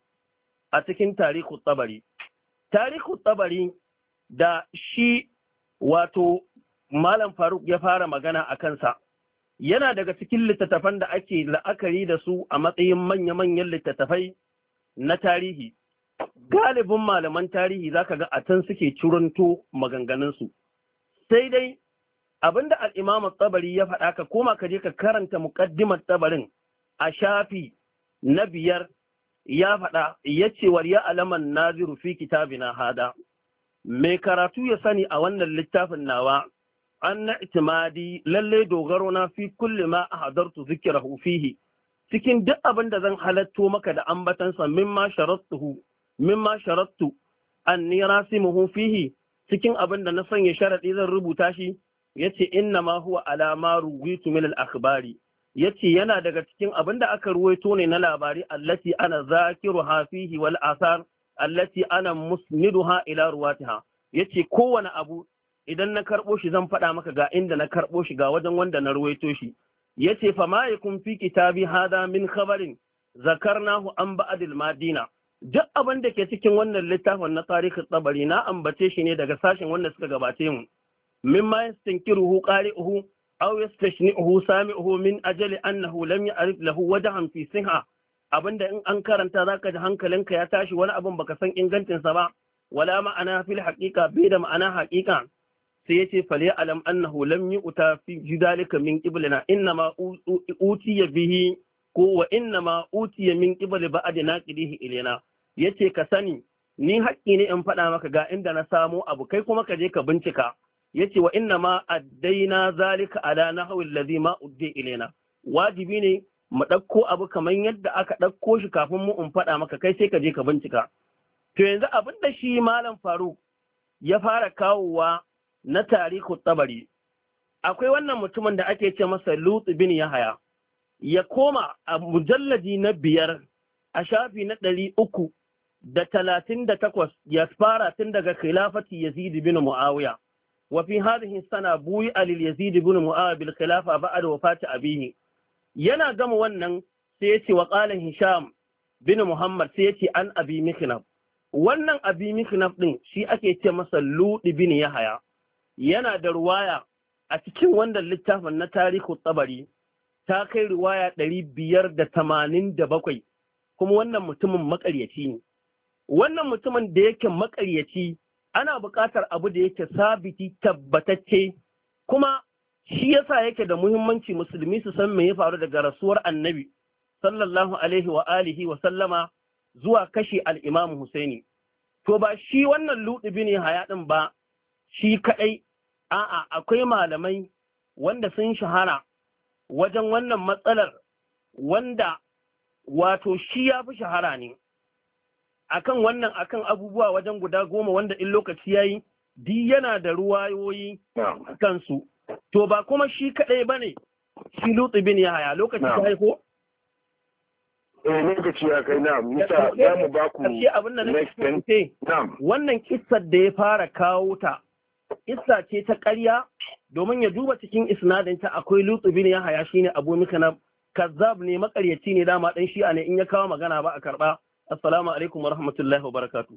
a cikin tarihu tsabari. Tarihu tsabari da shi wato Malam Faruk ya fara magana a kansa, yana daga cikin littattafan da ake la'akari da su a matsayin manya-manyan littattafai na tarihi. Galibin malaman tarihi za ka ga a can suke curanto maganganunsu. Sai dai abinda al'imam tsabari ya faɗa ka koma ka je ka karanta muƙaddimar tsabarin a shafi na biyar ya faɗa ya ce war ya alaman naziru fi kitabina hada mai karatu ya sani a wannan littafin nawa an na itimadi lalle dogaro na fi kulli ma a hadartu zikirahu fihi cikin duk abin da zan halatto maka da ambatansa mimma sharattuhu mimma sharattu an ni rasimuhu fihi cikin abin da na sanya sharaɗi zan rubuta shi yace inna ma huwa alama ruwitu min al-akhbari yace yana daga cikin abinda aka ruwaito ne na labari allati ana zakiruha fihi wal asar allati ana musniduha ila ruwatiha yace kowane abu idan na karbo shi zan faɗa maka ga inda na karbo shi ga wajen wanda na ruwaito shi yace fa ma yakun fi kitabi hada min khabarin zakarnahu an ba'dil madina duk abin da ke cikin wannan littafin na tarihin tsabari na ambace shi ne daga sashen wanda suka gabace mu مما يستنكره قارئه أو يستشنئه سامعه من أجل أنه لم يعرف له وجها في صحة abinda in an karanta zaka ji hankalinka ya tashi wani abin baka san ingancin sa ba wala ma'ana fil haqiqa bai da ma'ana haqiqa sai yace fali alam annahu lam yu'ta fi jidalika min qiblina inna ma utiya bihi ko wa inna ma utiya min qibli ba'd naqidihi ilaina yace ka sani ni haƙƙi ne in faɗa maka ga inda na samo abu kai kuma ka je ka bincika yace wa inna ma addaina zalika ala nahwi alladhi ma uddi ilaina wajibi ne mu dauko abu kaman yadda aka dauko shi kafin mu in fada maka kai sai ka je ka bincika to yanzu abin da shi malam Faruk ya fara kawowa na tarihu tabari akwai wannan mutumin da ake ce masa Lut bin Yahaya ya koma a mujalladi na biyar a shafi na ɗari uku da talatin da takwas ya fara tun daga khilafati Yazid bin Muawiya wa fi hadhihi sana buyi alil Yazid bin Muawiya bil khilafa ba'da wafati abihi yana gama wannan sai ya ce wa qala Hisham bin Muhammad sai ya ce an abi Mikhnaf wannan abi Mikhnaf din shi ake ce masa Lut bin Yahaya yana da ruwaya a cikin wannan littafin na tarihu tabari ta kai ruwaya ɗari biyar da tamanin da bakwai kuma wannan mutumin makaryaci ne wannan mutumin da yake makaryaci ana buƙatar abu da yake sabiti tabbatacce kuma shi yasa yake da muhimmanci musulmi su san me ya faru daga rasuwar annabi sallallahu alaihi wa alihi wa sallama zuwa kashe al-Imam Husaini to ba shi wannan Lut bin Yahaya din ba shi kadai a'a akwai malamai wanda sun shahara wajen wannan matsalar wanda wato shi ya fi shahara ne akan wannan akan abubuwa wajen guda goma wanda in lokaci yayi di yana da ruwayoyi kansu to ba kuma shi kadai bane shi Lut bin Yahaya lokaci ya haiko eh lokaci ya kai na misa za mu ba ku next ten wannan kissar da ya fara kawo ta kissa ce ta ƙarya domin ya duba cikin isnadinta akwai Lut bin Yahaya shine Abu Mikhnaf kazzab ne makaryaci ne dama dan shi'a ne in ya kawo magana ba a karba assalamu alaikum wa rahmatullahi wa barakatuh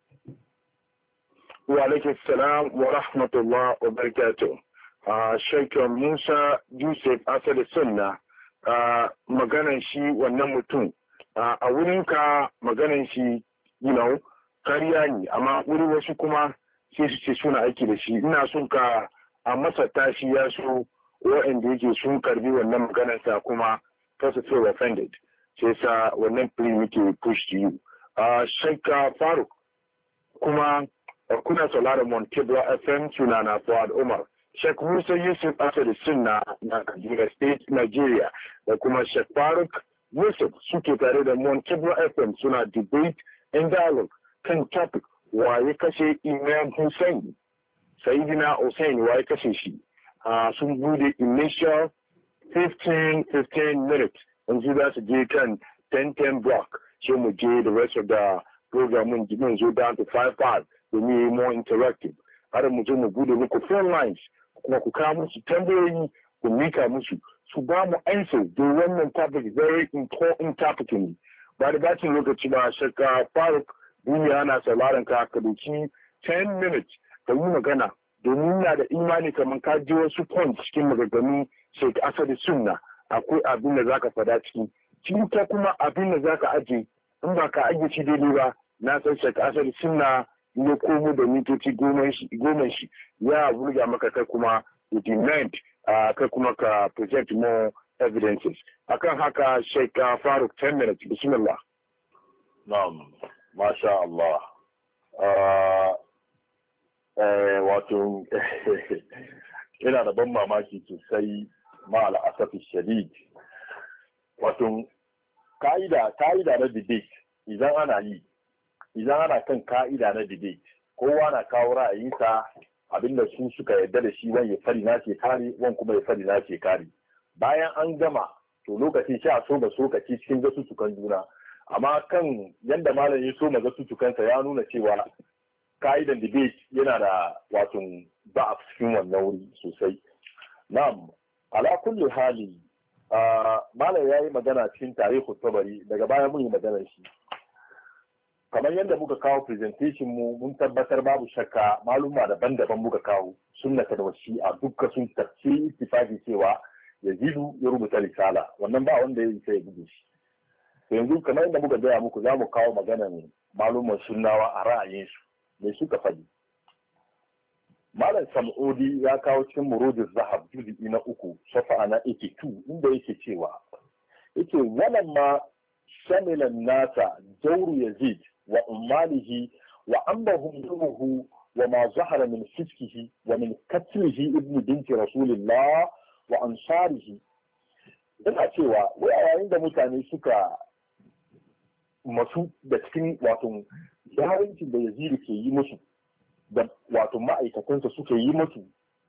wa alaikum assalam wa rahmatullahi wa barakatuh uh, Sheikh Musa Yusuf Asad Sunna uh, maganan shi wannan mutum uh, a wurinka maganan shi you know kariya ne amma wurin wasu kuma sai su ce suna aiki da shi ina son ka a masa tashi ya so wa'anda yake sun karbi wannan maganarsa kuma kasa feel offended sai sa wannan plea muke push to you uh, Sheikh Faruk kuma uh, kuna sauraron Mon Kibla F M suna na Fuad Umar Sheikh Musa Yusuf Asad Sunna na Kaduna State Nigeria da kuma Sheikh Faruk Yusuf suke tare da Mon Kibla F M suna debate and dialogue kan topic waye kashe Imam Hussein Sayyidina Hussein waye kashe shi uh, sun bude initial fifteen fifteen minutes yanzu za su je kan ten ten block sai mu je the rest of the program mun mun zo down to five five domin yi more interactive har mu zo mu bude muku phone lines kuma ku kawo musu tambayoyi ku mika musu su ba mu answer da wannan topic very important topic ne ba da bacin lokaci ba shakka Faruk duniya ana sauraron ka ka doki ten minutes ka yi magana domin na da imani kamar ka ji wasu points cikin maganganu Sheikh Asad Sunna akwai abin da zaka fada ciki cikin ta kuma abin da zaka aje in ba ka aje shi daidai ba na san Sheikh Asad Sunna ne komo da mitoci goma shi goma shi ya burga maka kai kuma you demand uh, kai kuma ka present more evidences akan haka Sheikh Faruk ten minutes bismillah. Na'am masha Allah uh, eh, wato ina da ban mamaki sosai ma al'asafi shadid wato ka'ida ka'ida na debate idan ana yi idan ana kan ka'ida na debate kowa na kawo ra'ayinsa abinda su suka yarda da shi wani ya fari na ce kare wani kuma ya fari na ce kare bayan an gama to lokacin sha so ba sokaci cikin gasussukan juna amma kan yadda malam ya so ma gasussukansa ya nuna cewa ka'idan debate yana da wato ba a cikin wannan wuri sosai na'am ala kulli hali malam ya yi magana cikin tarihu tabari daga baya mun yi maganar shi kamar yadda muka kawo presentation mu mun tabbatar babu shakka maluma daban-daban muka kawo sunnata da wasi a dukkan sun tafsiri ittifaqi cewa Yazidu ya rubuta risala wannan ba wanda ya sai ya buge shi yanzu kamar yadda muka gaya muku za mu kawo maganar maluman sunnawa a ra'ayinsu mai suka faɗi Malam Sam'udi ya kawo cikin Murudus Zahab juzi'i na uku safa na eighty-two inda yake cewa yake wannan ma shamilan nasa jawru Yazid wa ummalihi wa ambahum duhu wa ma zahara min fiskihi wa min katlihi ibn binti rasulillah wa ansarihi ina cewa yayin da mutane suka masu da cikin wato zaluncin da Yazid ke yi musu da wato ma'aikatansa suke yi musu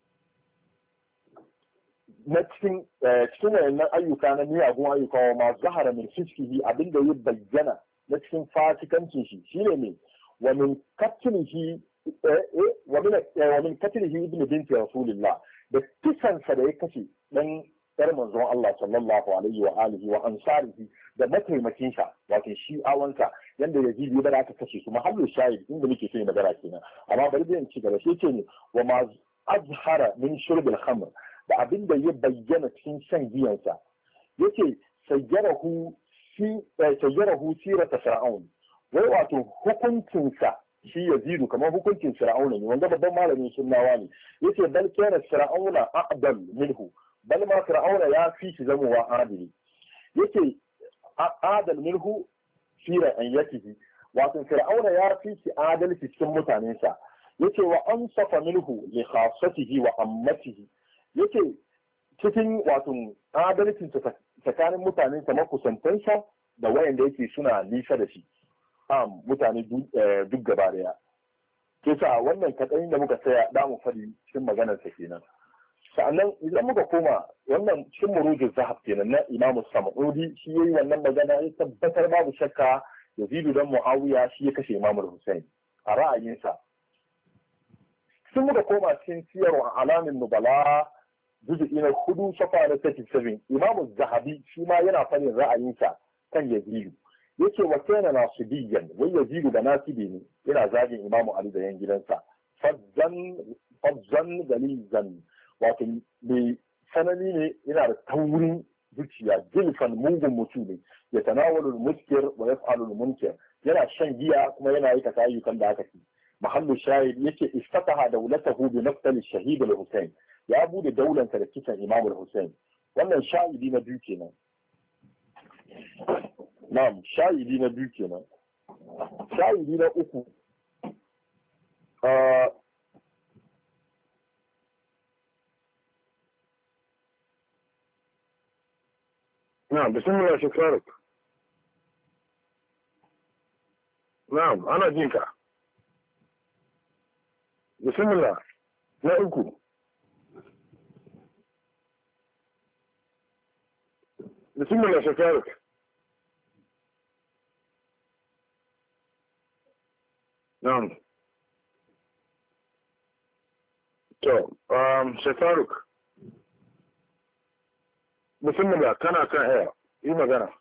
na cikin cikin wayannan ayyuka na miyagun ayyuka wa ma zahara min fiskihi abinda ya bayyana na cikin fasikancin shi shine ne wa min katlihi wa min wa min katlihi ibn binti rasulillah da kisan sa da ya kashe dan yar manzon Allah sallallahu alaihi wa alihi wa ansarihi da mataimakin sa wato shi awansa yanda Yazid ya bada aka kashe su mahallu shahid inda muke so na gara kenan amma bari zan ci gaba sai ce ne wa ma azhara min shurbil khamr da abin da ya bayyana cikin shan giyansa yake sayyarahu fi sayyarahu sirata fir'aun wai wato hukuncinsa shi Yazidu kamar hukuncin fir'auna ne wanda babban malamin sunnawa ne yace bal kana fir'auna a'dal minhu bal ma fir'auna ya fi shi zamowa adili yace adal minhu fi ra'ayatihi wato fir'auna ya fi shi adalci cikin mutanensa yace wa ansafa minhu li khassatihi wa ammatihi yake cikin wato adalcin tsakanin mutane kamar kusantansa da wayanda yake suna nisa da shi am mutane duk gaba daya ke sa wannan kaɗan da muka saya da mu fadi cikin maganar sa kenan sa'annan idan muka koma wannan cikin murujin zahab kenan na Imam Sam'udi shi yayi wannan magana ya tabbatar babu shakka Yazid dan Muawiya shi ya kashe Imam Hussein a ra'ayinsa sun muka koma cikin siyarwa alamin nubala juzu'i na hudu safa na thirty-seven Imam Zahabi shi ma yana fadin ra'ayinsa kan Yazid yake wa kana nasibiyan wai Yazid da nasibi ne yana zagin Imam Ali da yan gidansa fazzan fazzan galizan wato mai sanani ne yana da taurin zuciya jilfan mugun mutum ne ya tanawalul muskir wa yaf'alul munkir yana shan giya kuma yana yi ayyukan da aka ci mahallu shahid yake istataha dawlatahu bi naftal shahid al-Husayn ya bude daularsa da kisan Imam al-Husayn wannan shahidi na biyu kenan na'am shahidi na biyu kenan shahidi na uku uh, na'am bismillah shukran na'am ana jinka bismillah na uku bismillah shukran na'am to um shafaruk bismillah kana kan aya yi magana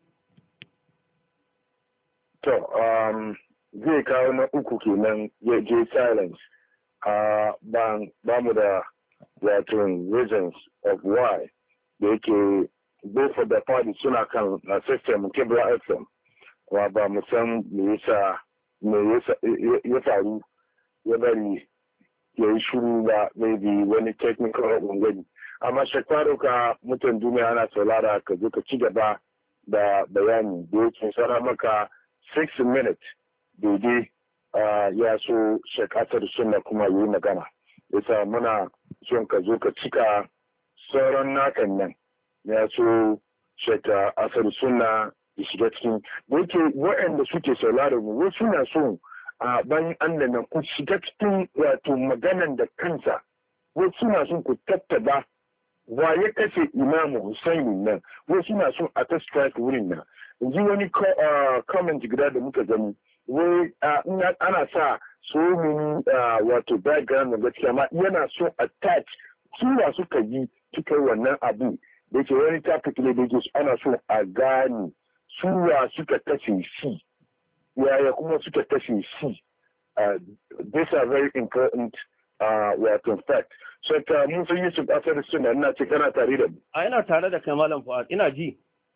to um zai kawo na uku kenan ya je silence uh, ba mu da wato reasons of why da yake both of the parties suna kan na system Kibra F M wa ba mu san me yasa me yasa ya faru ya bari ya yi shuru ba maybe wani technical ungani amma shekaru ka mutan duniya ana saurara ka zo ka ci gaba da bayani da yake tsara maka six minutes daidai ya so shekatar suna kuma yi magana yasa muna son ka zo ka cika sauran nakan nan ya so sheka asar suna shiga cikin da yake waɗanda suke saurara mu wasu na so a bayan an da nan ku shiga cikin wato maganan da kansa wasu na son ku tattaba wa ya kashe imamu Husaini nan wasu na son a ta strike wurin nan yanzu wani comment guda da muka gani wai ana sa so mini wato background na gaskiya ma yana so attach suna suka yi suka yi wannan abu da ke wani topic ne da yake ana so a gane suwa suka kashe shi yaya kuma suka kashe shi these are very important uh, wato fact so ta mun san Yusuf Asad Sunna ina ce kana tare da mu a ina tare da kai malam Fuad ina ji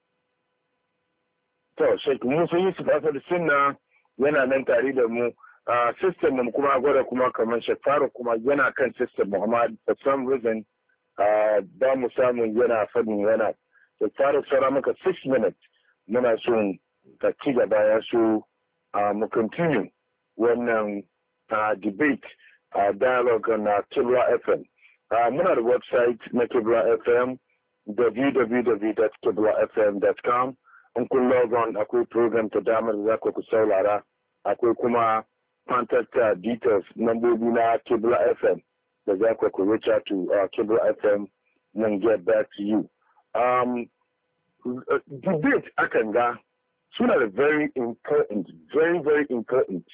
to sai mun san Yusuf Asad Sunna yana nan tare da mu a system mu kuma gwada kuma kamar Shafaru kuma yana kan system Muhammad for some reason ba mu samu yana fadin yana Shafaru sara maka six minutes muna son ka ci gaba ya so mu continue wannan debate dialogue na Kibra F M muna da website na Kibra F M w w w dot kibra f m dot com in kun log on akwai program ta damar da za ku saurara akwai kuma contact uh, details nambobi na Kibla F M da za ku reach out to uh, Kibla F M and get back to you. Um, debate akan ga suna da very important, very very important.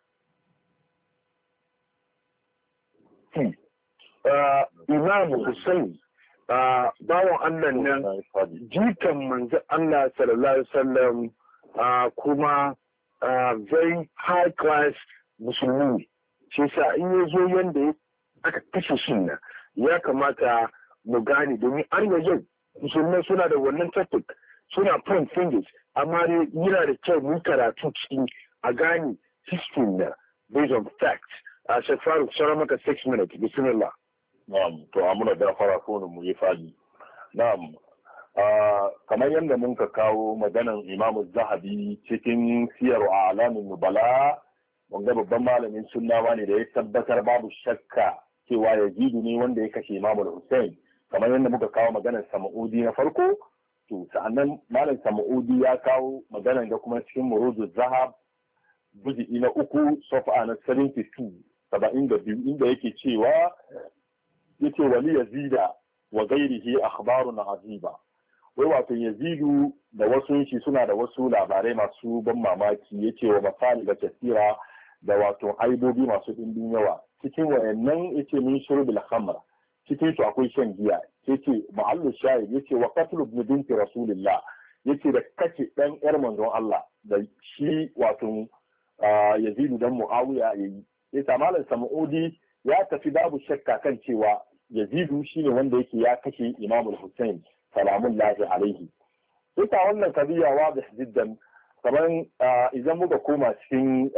Hmm. Uh, Imam Hussein uh, bawan Allah nan jikan manzo Allah sallallahu alaihi wasallam uh, kuma uh, very high class musulmi shi sa in ya zo yanda aka kashe shi nan ya kamata mu gane domin har yau musulmai suna da wannan topic suna point fingers amma ne yana da kyau mu karatu cikin a gane history na based on facts. a shafaru sauran maka six minutes bismillah. Na'am, to amuna da fara ko mu yi fadi. Na'am. Kamar yadda mun ka kawo maganan Imam Zahabi cikin Siyar A'lamin Nubala, wanda babban malamin sunna ne da ya tabbatar babu shakka cewa Yazidu ne wanda ya kashe Imam Hussein. Kamar yadda muka kawo maganar Sam'udi na farko, to sa'annan malam Sam'udi ya kawo maganar da kuma cikin Muruduz Zahab buji'i na uku safa na seventy-two saba'in da biyu inda yake cewa yace wali yazida wa ghairihi akhbarun aziba, wai wato Yazidu da wasu shi suna da wasu labarai masu ban mamaki, yace wa masali da kasira da wato aibobi masu dimbin yawa. Cikin wayannan yace min shurbil khamr, cikin su akwai shan giya. Yace ma'allu shahid yace wa qatlu ibn binti rasulillah, yace da kace dan yar manzon Allah da shi wato Yazidu dan Muawiya yayi. Yace malam Sam'udi ya tafi babu shakka kan cewa Yazidu shine wanda yake ya kashe Imam al-Hussein salamullahi alaihi. Ita wannan kabiya wadih jiddan, kaman idan muka koma cikin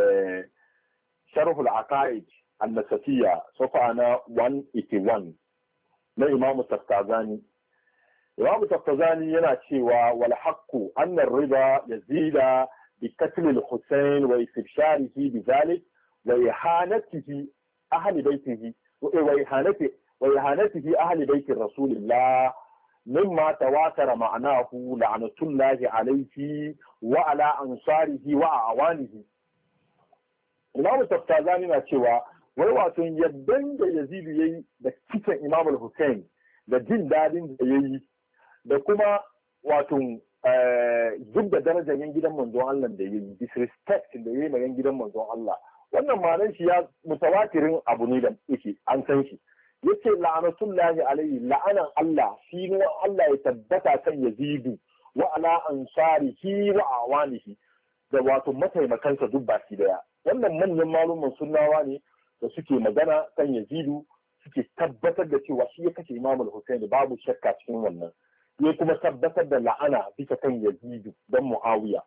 sharh al-aqaid an-nasafiyya safa na one eighty-one na Imam Taftazani. Imam Taftazani yana cewa wal haqqu anna ar-rida yazida bi qatl al-Hussein wa istibsharihi bi dhalik wa ihanatihi ahli baytihi wa ihanatihi وإهانته أهل بيت رسول الله مما تواتر معناه لعنة الله عليه وعلى أنصاره وأعوانه. Imam Taftazani na cewa wai wato yaddan da Yazidu yayi da kisan Imam al-Hussein da jin dadin da yayi da kuma wato duk da darajar yan gidan manzon Allah da yayi, disrespect da yayi ma yan gidan manzon Allah, wannan ma'anar shi ya mutawatirin abu ne da yake an san shi. Yace la'anatullahi alayhi, la'anan Allah shi ne Allah ya tabbata kan Yazidu wa ala ansarihi wa awanihi da wato mataimakansa duk baki daya. Wannan manyan malumin sunnawa ne da suke magana kan Yazidu, suke tabbatar da cewa shi ya kashe Imam al-Hussein, babu shakka cikin wannan. Ya kuma tabbatar da la'ana bisa kan Yazidu dan Muawiya.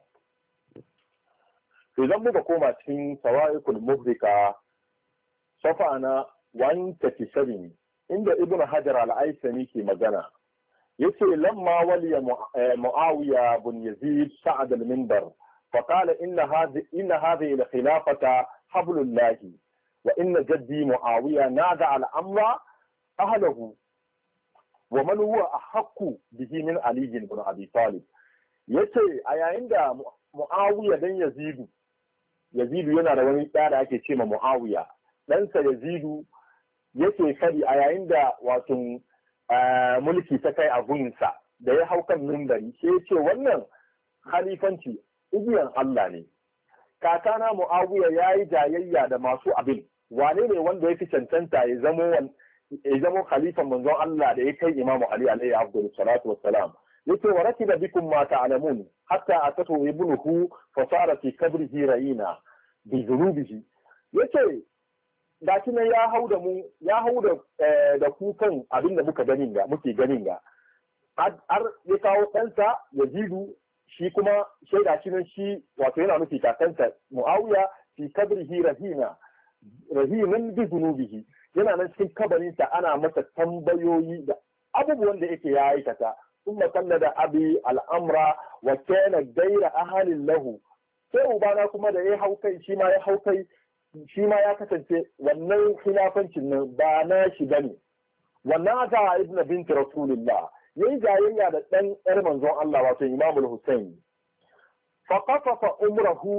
Idan muka koma cikin Sawa'iqul Mubrika safa na one thirty-seven inda Ibn Hajar al-Aisani ke magana, yace lamma waliya Muawiya bin Yazid sa'ad al-minbar fa qala inna hadhi inna hadhihi al-khilafata hablullah wa inna jaddi Muawiya nada al-amra ahlihi wa man huwa ahaqqu bihi min Ali ibn Abi Talib. Yace a yayin da Muawiya dan Yazidu Yazidu yana da wani ɗa da ake ce ma Muawiya, ɗansa Yazidu yake fadi a yayin da wato mulki ta kai a gunsa da ya hau kan mimbari, sai ya ce wannan khalifanci igiyan Allah ne. Kakana Muawiya ya yi jayayya da masu abin, wane ne wanda ya fi cancanta ya zamo ya zamo khalifan manzon Allah da ya kai Imam Ali alaihi afdalu salatu wassalam. Yace wa rakiba bikum ma ta'lamun hatta atatu ibnuhu fa sara fi kabrihi ra'ina bi dhunubihi. Yace da kina ya hau da mu ya hau da da kukan abin da muka ganin ga muke ganin ga har ya kawo ɗansa Yazidu, shi kuma shaida shi nan shi wato yana nufi kakansa Muawiya fi kabrihi rahina rahinan bi dhunubihi, yana nan cikin kabarinsa ana masa tambayoyi da abubuwan da yake ya aikata. ثم قلد أبي الأمر وكان غير أهل له. sai ubana kuma da ya hau kai shi ma ya hau kai shi ma ya kasance wannan khilafancin nan ba na shi bane. wannan ta ibn bint rasulullah yayi jayayya da dan yar manzon Allah wato Imam al-Husayn. fa qasafa umrahu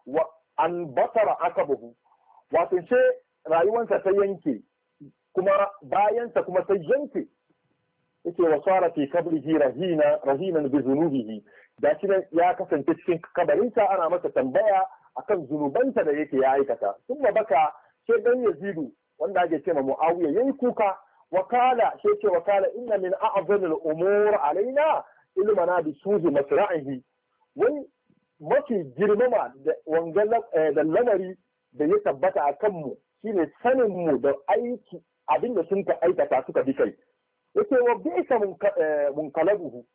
wa an batara akabahu wato sai rayuwarsa ta yanke kuma bayansa kuma ta yanke yake wa sara fi kabrihi rahina rahinan bi zunubihi da shi ya kasance cikin kabarinsa ana masa tambaya akan zunubansa da yake ya aikata sun baka sai dan Yazidu wanda ake cewa Muawiya yayi kuka wakala sai ce wakala inna min a'zami al-umur alaina ilmana bi suzi masra'ihi wai mafi girmama da wangan da lamari da ya tabbata a kanmu shine sanin mu da aiki abinda sun ka aikata suka bi kai yake wa bisa munkalabuhu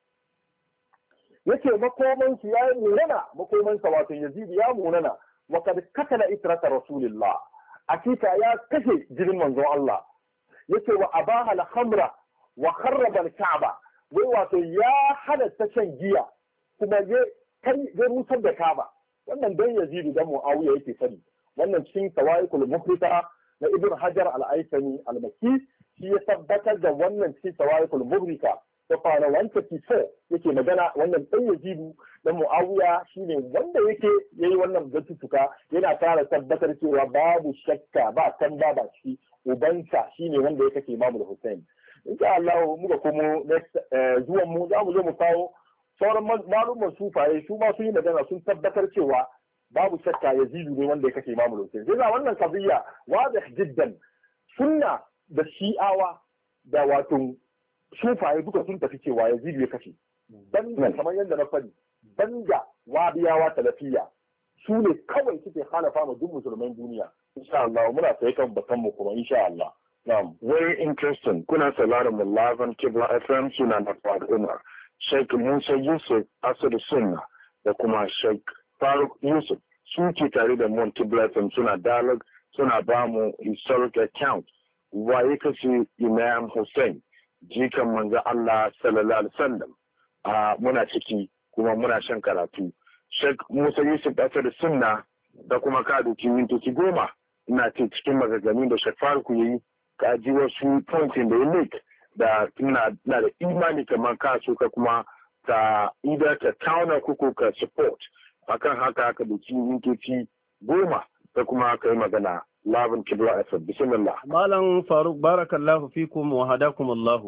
yake makoman shi ya munana makoman sa wato Yazid ya munana wa kad katala itrata rasulillah akika ya kashe jirin manzon Allah yake wa abaha al-khamra wa kharraba al-ka'ba wai wato ya halatta shan giya kuma ya kai ya rusar da Kaaba wannan dan Yazid da Muawiya yake sani wannan cikin tawaikul mufrita na Ibn Hajar al-Aisani al-Makki shi ya tabbatar da wannan cikin tawaikul mufrita da fara wanka kiso yake magana wannan dan Yazid da Muawiya shine wanda yake yayi wannan zantuka yana fara tabbatar cewa babu shakka ba kan ba ba shi ubansa shine wanda ya kace Imam Hussein insha Allah muka komo next zuwan mu za mu zo mu kawo sauran malumman sufaye su ma sun yi magana sun tabbatar cewa babu shakka Yazidu ne wanda ya kashe Imam Hussein sai wannan kabiya wadih jiddan sunna da shi'awa da wato sufaye duka sun tafi cewa Yazidu ya kashe banda kamar yadda na faɗi banda wabiyawa talafiya su ne kawai suke halafa ma duk musulman duniya insha Allah muna sai kan batan mu kuma insha Allah na'am very interesting kuna sauraron mu live on Kibla F M suna na Fuad Umar Sheikh Musa Yusuf Asad Sunna da kuma Sheikh Faruk Yusuf su ke tare da mu Kibla F M suna dialogue suna ba mu historic account waye kace Imam Hussein jikan manzo Allah sallallahu alaihi wasallam a muna ciki kuma muna shan karatu Sheikh Musa Yusuf Asad Sunna da kuma ka doki mintoci goma ina ce cikin magagamin da Sheikh Faruk yayi ka ji wasu pointin da ya make da tuna da imani kamar ka so ka kuma ta either ta counter ko ka support akan haka haka da ci mintoci goma da kuma ka yi magana labin Kibla F M bismillah Malam Faruk barakallahu fikum wa hadakum Allah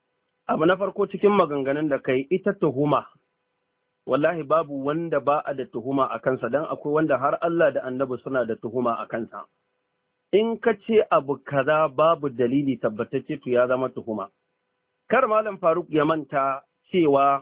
abu na farko cikin maganganun da kai ita tuhuma wallahi babu wanda ba a da tuhuma a kansa dan akwai wanda har Allah da Annabi suna da tuhuma a kansa in ka ce abu kaza babu dalili tabbatacce to ya zama tuhuma kar Malam Faruk ya manta cewa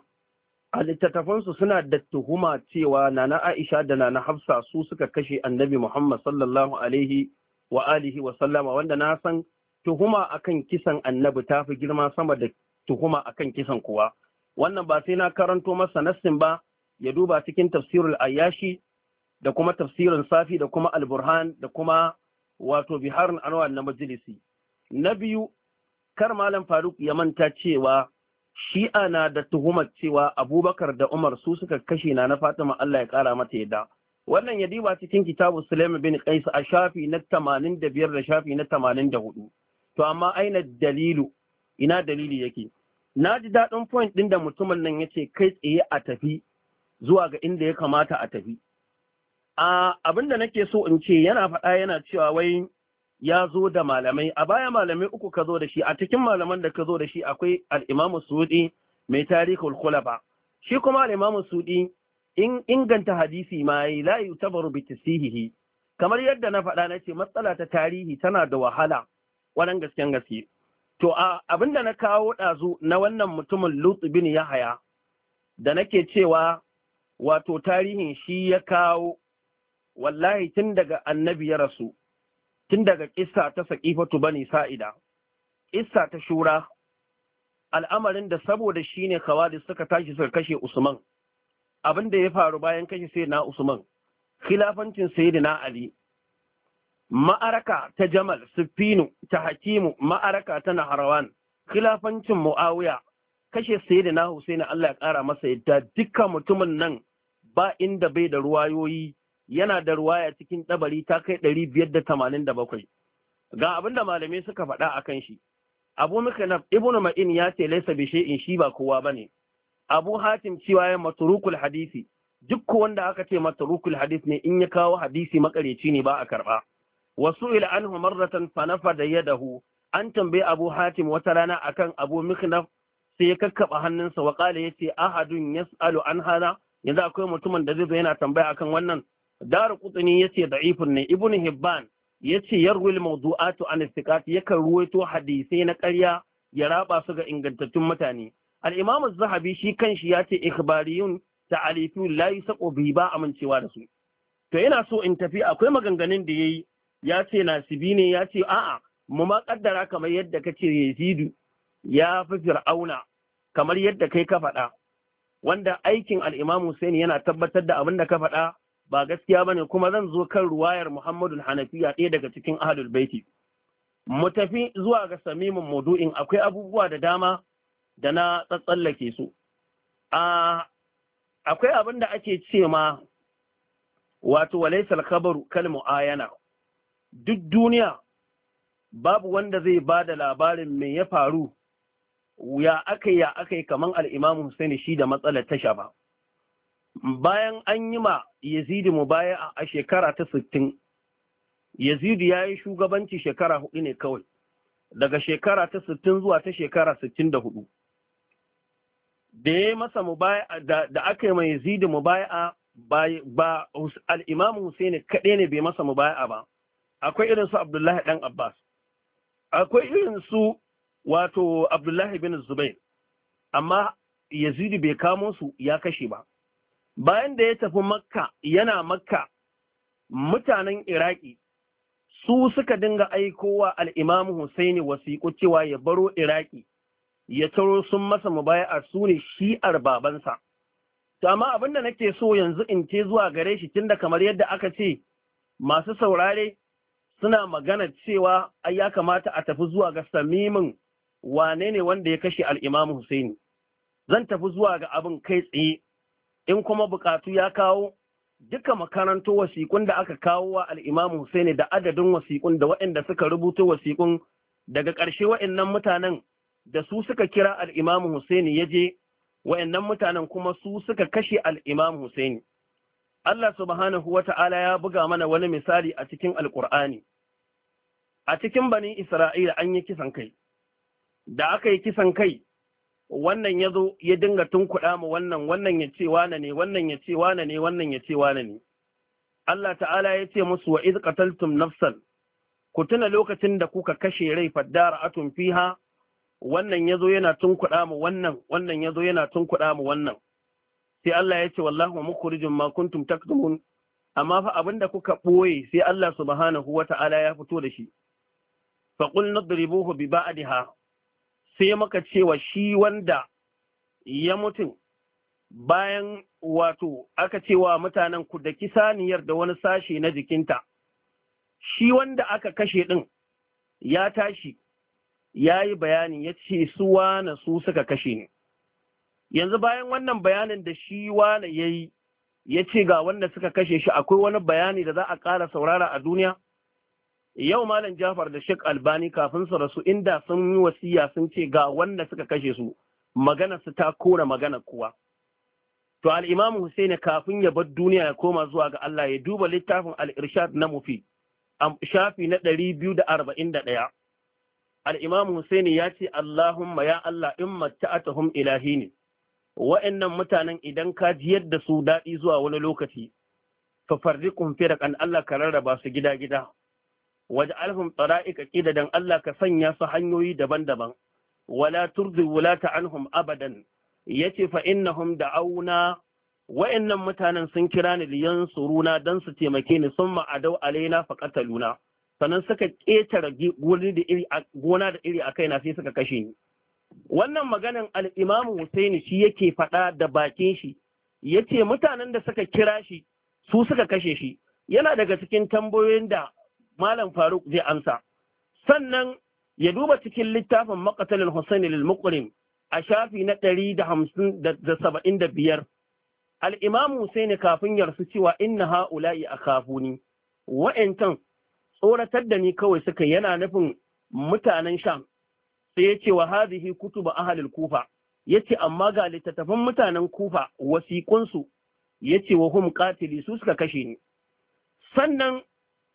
a littattafansu suna da tuhuma cewa Nana Aisha da Nana Hafsa su suka kashe Annabi Muhammad sallallahu alaihi wa alihi wa sallama wanda na san tuhuma akan kisan Annabi ta fi girma sama da tuhuma akan kisan kuwa wannan ba sai na karanto masa nassin ba ya duba cikin tafsirul Ayyashi da kuma tafsirin Safi da kuma Al-Burhan da kuma wato Biharun Anwar na majalisi na biyu kar Malam Faruk ya manta cewa Shi'a na da tuhumar cewa Abubakar da Umar su suka kashe na na Fatima Allah ya kara mata yadda. Wannan ya diba cikin kitabu Sulaiman bin Qais a shafi na tamanin da biyar da shafi na tamanin da hudu. To amma aina dalilu ina dalili yake. Na ji daɗin point ɗin da mutumin nan ya ce kai tsaye a tafi zuwa ga inda ya kamata a tafi. A abin da nake so in ce yana faɗa yana cewa wai ya zo da malamai a baya malamai uku ka zo da shi a cikin malaman da ka zo da shi akwai al-Imam Sudi mai tarihul khulafa shi kuma al-Imam Sudi in inganta hadisi ma yi la yutabaru bi tasihihi kamar yadda na faɗa na ce matsala ta tarihi tana da wahala wannan gasken gaske to a abinda na kawo ɗazu na wannan mutumin Lut bin Yahaya da nake cewa wato tarihin shi ya kawo wallahi tun daga annabi ya rasu tun daga kissa ta saƙifatu bani sa'ida, kissa ta shura, al'amarin da saboda shi ne kawadi suka tashi suka kashe Usman, abin da ya faru bayan kashe sai na Usman, khilafancin sai na Ali, ma'araka ta Jamal, Siffinu, ta Hakimu, ma'araka ta Naharawan, khilafancin Mu'awiya, kashe sai na Hussein Allah ya ƙara masa yadda dukkan mutumin nan ba inda bai da ruwayoyi yana da ruwaya cikin ɗabari ta kai ɗari biyar da tamanin da bakwai. Ga abin da malamai suka faɗa a kan shi. Abu Miknaf Ibn Ma'in ya ce laisa bi shay'in shi ba kowa bane. Abu Hatim cewa ya maturukul hadisi duk wanda aka ce matrukul hadith ne in ya kawo hadisi makareci ne ba a karba wasu ila anhu marratan fa nafada yadahu an tambaye Abu Hatim wata rana akan Abu Mikhnaf sai ya kakkaba hannunsa wa qala yace ahadun yas'alu an hana yanzu akwai mutumin da zai zo yana tambaya akan wannan. Daru Qutni yace da'ifun ne. Ibn Hibban yace yarwil mawdu'atu an istiqat yakan ruwaito hadisai na ƙarya ya raba su ga ingantattun mutane. Al-Imam Az-Zahabi shi kanshi yace ikhbariyun ta'alifu la yasqu bi ba amincewa da su. To yana so in tafi akwai maganganun da yayi yace nasibi ne yace a'a mu ma kaddara kamar yadda kace Yazidu ya fi Fir'auna kamar yadda kai ka faɗa wanda aikin al-Imam Hussein yana tabbatar da abin da ka faɗa ba gaskiya bane kuma zan zo kan ruwayar Muhammadu Hanafiya ɗaya daga cikin Ahlul Baiti. Mu tafi zuwa ga samimin maudu'in akwai abubuwa da dama da na tsatsallake su. A akwai abin da ake ce ma wato walaysal khabaru kal mu'ayana. Duk duniya babu wanda zai ba da labarin me ya faru ya akai ya akai kaman al-Imam Hussein shi da matsalar tasha ba. Bayan an yi ma Yazid mubaya a shekara ta sittin, Yazid ya yi shugabanci shekara hudu ne kawai, daga shekara ta sittin zuwa ta shekara sittin da hudu. Da ya masa mubaya da, da aka yi ma Yazid mubaya ba, ba al-Imam Hussein kaɗai ne bai masa mubaya ba. Akwai irin su Abdullahi dan Abbas, akwai irin su wato Abdullahi bin Zubair, amma Yazid bai kamo su ya kashe ba. Bayan da ya tafi Makka yana Makka, mutanen Iraki su suka dinga aikowa al-Imam Husaini wasiƙu cewa ya baro Iraki, ya taro sun masa mubaya'a su ne shi'ar babansa. To amma abin da nake so yanzu in ce zuwa gare shi tunda kamar yadda aka ce masu saurare suna magana cewa ai ya kamata a tafi zuwa ga samimin wane ne wanda ya kashe al-Imam Husaini. Zan tafi zuwa ga abin kai tsaye. In kuma bukatu ya kawo duka makaranto wasiƙun da aka kawo wa al'imamu Hussein da adadin wasiƙun da waɗanda suka rubuto wasiƙun daga ƙarshe waɗannan mutanen da su suka kira al'imamu Hussein ya je waɗannan mutanen kuma su suka kashe al'imamu Hussein. Allah subhanahu wa ta'ala ya buga mana wani misali a cikin Alƙur'ani. A cikin Bani Isra'ila an yi kisan kai, da aka yi kisan kai wannan ya zo ya dinga tunkuɗa mu wannan wannan ya ce wane ne wannan ya ce wane ne wannan ya ce wane ne. Allah ta'ala ya ce musu wa iz qataltum nafsan ku tuna lokacin da kuka kashe rai fadara'atun fiha wannan ya zo yana tunkuɗa mu wannan wannan ya zo yana tunkuɗa mu wannan. Sai Allah ya ce wallahu mukhrijum ma kuntum taktumun amma fa abinda kuka ɓoye sai Allah subhanahu wa ta'ala ya fito da shi. Fa qul nadribuhu bi ba'diha sai maka cewa shi wanda ya mutum bayan wato aka cewa mutanen ku da kisaniyar da wani sashe na jikinta, shi wanda aka kashe ɗin ya tashi ya yi bayani ya ce su wane su suka kashe ni. Yanzu bayan wannan bayanin da shi wane ya yi ya ce ga wanda suka kashe shi akwai wani bayani da za a ƙara saurara a duniya? Yau Malam Jafar da Sheikh Albani kafin su rasu inda sun yi wasiya sun ce ga wanda suka kashe su magana su ta kora magana kuwa. To al-Imam Hussein kafin ya bar duniya ya koma zuwa ga Allah ya duba littafin al-Irshad na Mufi shafi na ɗari biyu da arba'in da ɗaya. Al-Imam Hussein ya ce Allahumma ya Allah in matta'atuhum ilahini wa'annan mutanen idan ka jiyar da su daɗi zuwa wani lokaci fa farriqum firqan Allah ka rarraba su gida-gida. waj'alhum tara'iqa qidadan Allah ka sanya su hanyoyi daban-daban wala turdi wulata anhum abadan yace fa innahum da'auna wa'annan mutanen sun kira ni liyan suruna dan su taimake ni summa adau alaina fa qataluna sannan suka ketara gona da iri gona da iri akai na sai suka kashe ni. Wannan maganan al-Imam Husaini shi yake faɗa da bakin shi yace mutanen da suka kira shi su suka kashe shi. Yana daga cikin tambayoyin da Malam Faruk zai amsa. Sannan ya duba cikin littafin Maqtalul Husaini lil Muqrim a shafi na ɗari da hamsin da saba'in da biyar. Al-Imam Husaini kafin ya rasu cewa inna ha'ula'i akhafuni wa'antan tsoratar da ni kawai suka yana nufin mutanen Sham. Sai ya ce wa hadhihi kutuba ahlul Kufa yace amma ga littattafan mutanen Kufa wasiƙunsu yace wa hum qatili su suka kashe ni. Sannan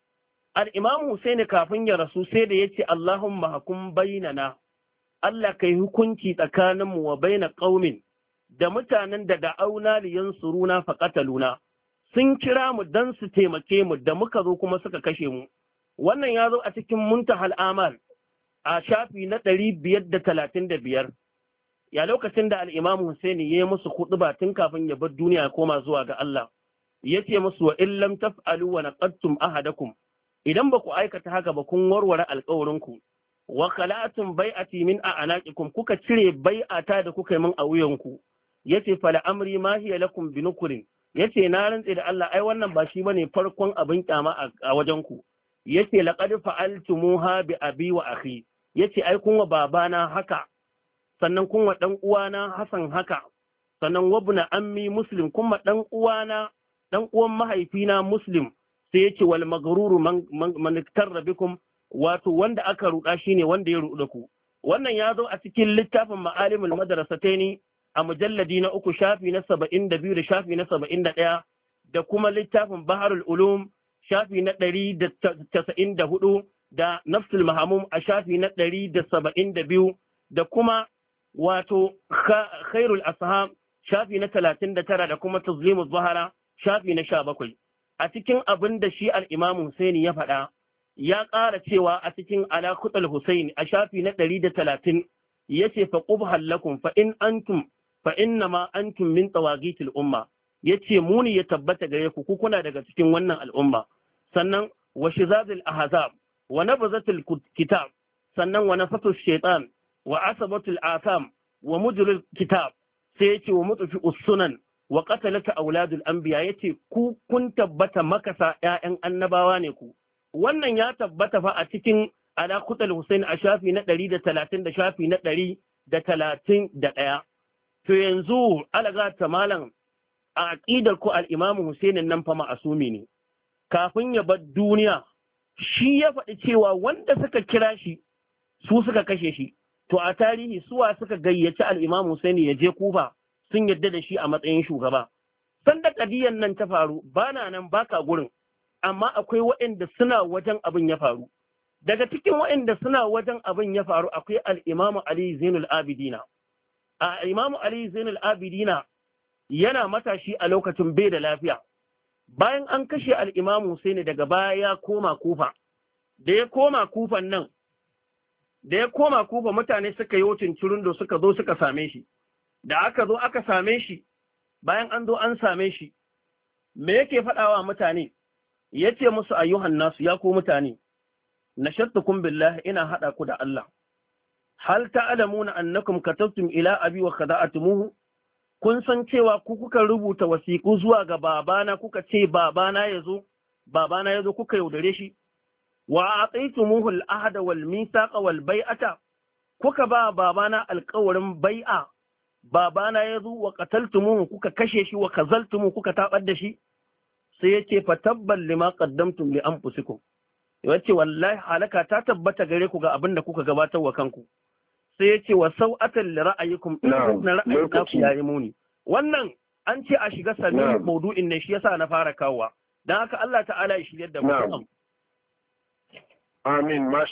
al-Imam Husaini kafin ya rasu sai da yace Allahumma hakum bainana, Allah kai hukunci tsakaninmu wa baina qaumin, da mutanen da da'auna li yansuruna faqataluna, sun kira mu dan su taimake mu da muka zo kuma suka kashe mu. Wannan ya zo a cikin Muntahal Amal a shafi na ɗari biyar da talatin da biyar. Ya lokacin da al-Imam Husaini ya yi musu khutba tun kafin ya bar duniya ya koma zuwa ga Allah, yace musu wa in lam taf'alu wa naqadtum ahadakum, idan ba ku aikata haka ba kun warware alƙawarinku, wa khala'atum bai'ati min a'naqikum, kuka cire bai'ata da kuka yi min a wuyanku, yace fala amri ma hiya lakum binukurin, yace na rantse da Allah ai wannan ba shi bane farkon abin kyama a wajen ku, yace laqad fa'altumuha bi abi wa akhi, yace ai kun wa babana haka, sannan kun wa dan uwana Hassan haka, sannan wabna ammi Muslim, kuma dan uwana dan uwan mahaifina Muslim, sai yace wal maghruru man man iktarra bikum, wato wanda aka ruda shine wanda ya ruda ku. Wannan ya zo a cikin littafin Ma'alimul Madrasataini a mujalladi na uku shafi na saba'in da biyu da shafi na saba'in da ɗaya, da kuma littafin Baharul Ulum shafi na ɗari da casa'in da hudu, da Nafsul Mahamum a shafi na ɗari da saba'in da biyu, da kuma wato Khairul Ashab shafi na talatin da tara, da kuma Tazlimuz Zahara shafi na sha bakwai. A cikin abin da shi al-Imam Husaini ya faɗa, ya ƙara cewa a cikin Ala Khutal Husaini a shafi na ɗari da talatin, yace fa qubhal lakum fa in antum fa innama antum min tawagitil umma, yace muni ya tabbata gare ku ku kuna daga cikin wannan al'umma. Sannan wa shizazil ahzab wa nabzatil kitab, sannan wa nafatu shaytan wa asabatul asam wa mujril kitab, sai yace wa mutfi usunan wa qatalata auladul anbiya, yace ku kun tabbata makasa ƴaƴan annabawa ne ku. Wannan ya tabbata fa a cikin Ala Khutal Husain a shafi na ɗari da talatin da shafi na ɗari da talatin da ɗaya. To yanzu alaga ta malam a aqidar ku al-Imam Husainin nan fa ma'asumi ne. Kafin ya bar duniya shi ya faɗi cewa wanda suka kira shi su suka kashe shi. To a tarihi suwa suka gayyaci al-Imam Husaini ya je Kufa sun yadda da shi a matsayin shugaba. Sanda kadiyan nan ta faru bana nan baka gurin, amma akwai waɗanda suna wajen abin ya faru. Daga cikin waɗanda suna wajen abin ya faru akwai al-Imam Ali Zainul Abidina. A Imam Ali Zainul Abidina yana matashi a lokacin bai da lafiya. Bayan an kashe al-Imam Husaini daga baya ya koma Kufa. Da ya koma Kufan nan, da ya koma Kufa mutane suka yi wucin cirundo suka zo suka same shi. Da aka zo aka same shi, bayan an zo an same shi, me yake faɗawa mutane? Ya ce musu ayyuhan nasu, ya ku mutane, nashattukum billahi, ina haɗa ku da Allah. Hal ta'lamuna annakum katabtum ila abi wa khada'atumuhu, kun san cewa ku kuka rubuta wasiƙu zuwa ga babana, kuka ce babana yazo, babana yazo kuka yaudare shi. Wa a'taytumuhu al-ahda wal mithaqa wal bai'ata, kuka ba babana alƙawarin bai'a, babana yazo wa qataltumuhu, kuka kashe shi, wa kazaltumuhu, kuka tabar da shi. Sai yace fa tabbal lima qaddamtum li anfusikum, yace wallahi halaka ta tabbata gare ku ga abin da kuka gabatar wa kanku. Sai yace wa sau'atan li ra'ayikum, na ra'ayinku yayi muni. Wannan an ce a shiga sanin maudu'in ne, shi yasa na fara kawowa. Dan haka Allah ta'ala ya shiryar da mu. Amin. Mash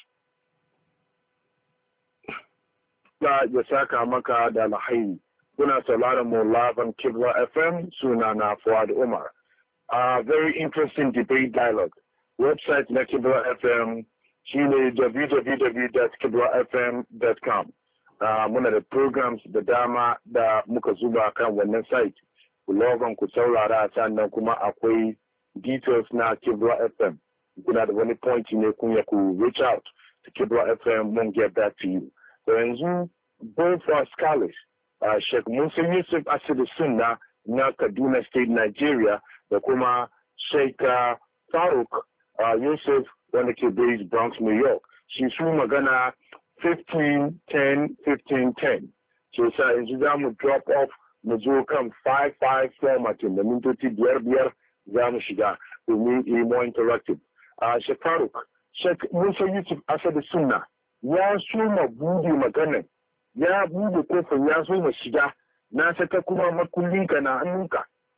ya saka maka da alhairi. Kuna sauraron mu Laban Kibla F M, suna na Fuad Umar. A uh, very interesting debate dialogue. Website na Kibla F M shine w w w dot kibla f m dot com. Uh, muna da programs da dama da muka zuba kan wannan site. Ku logon ku saurara, sannan kuma akwai details na Kibla F M. Kuna da wani point ne kun ya ku reach out to Kibla F M, mun get back to you. So yanzu both our scholars, uh, Sheikh Musa Yusuf Asadu Sunna na Kaduna State, Nigeria, da kuma Sheikh uh, Faruk uh, Yusuf wanda ke based Bronx, New York. Shi su magana fifteen ten fifteen ten. So sa yanzu za mu drop off mu zo kan five five formatin da mintoci biyar biyar za mu shiga domin yi more interactive. Uh, Sheikh Faruk, Sheikh Musa Yusuf Asadu Sunna ya soma bude magana, ya bude kofin, ya soma shiga, na saka kuma makullinka na hannunka.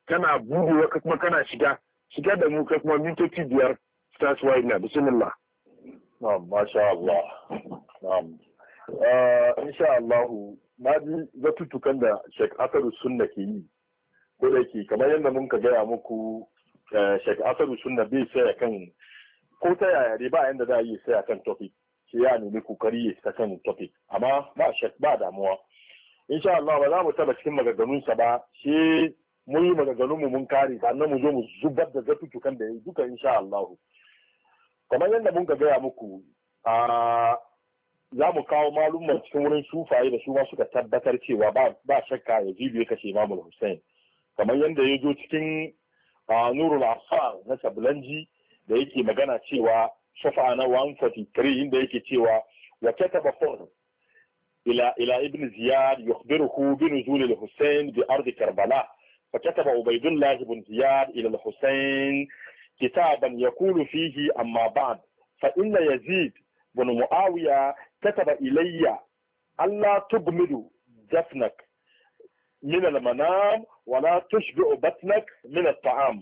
kana budewa ka kuma kana shiga shiga da mu kai kuma mintoci biyar stars wide na bismillah. Na'am, masha Allah. Na'am. Uh, insha Allah na ji zatutukan da Sheikh Asadu Sunna ke yi. Ko da yake kamar yadda mun ka gaya muku Sheikh Asadu Sunna bai saya kan ko ta yaya dai ba yanda za a yi saya kan topic. Shi ya nemi kokari ya ta kan topic. Amma ba Sheikh ba damuwa. Insha Allah ba za mu taba cikin maganganunsa ba. Shi mun yi maganganun mu mun kare sannan mu zo mu zubar da zatutukan da ya yi duka insha Allah. Kamar yadda mun ka gaya muku a za mu kawo malumman cikin wurin sufaye da su ma suka tabbatar cewa ba shakka ya jibi ya kashe Imam Hussein kamar yadda ya zo cikin Nurul Asar na Sablanji da yake magana cewa shafa na one forty-three inda yake cewa wa kataba fur ila ila ibn Ziyad yukhbiruhu bi nuzul al-Hussein bi ard Karbala fa kataba Ubaydullah ibn Ziyad ila al-Hussein kitaban yaqulu fihi amma ba'd fa inna Yazid بن معاوية كتب إلي ألا تبمد جفنك من المنام ولا تشبع بطنك من الطعام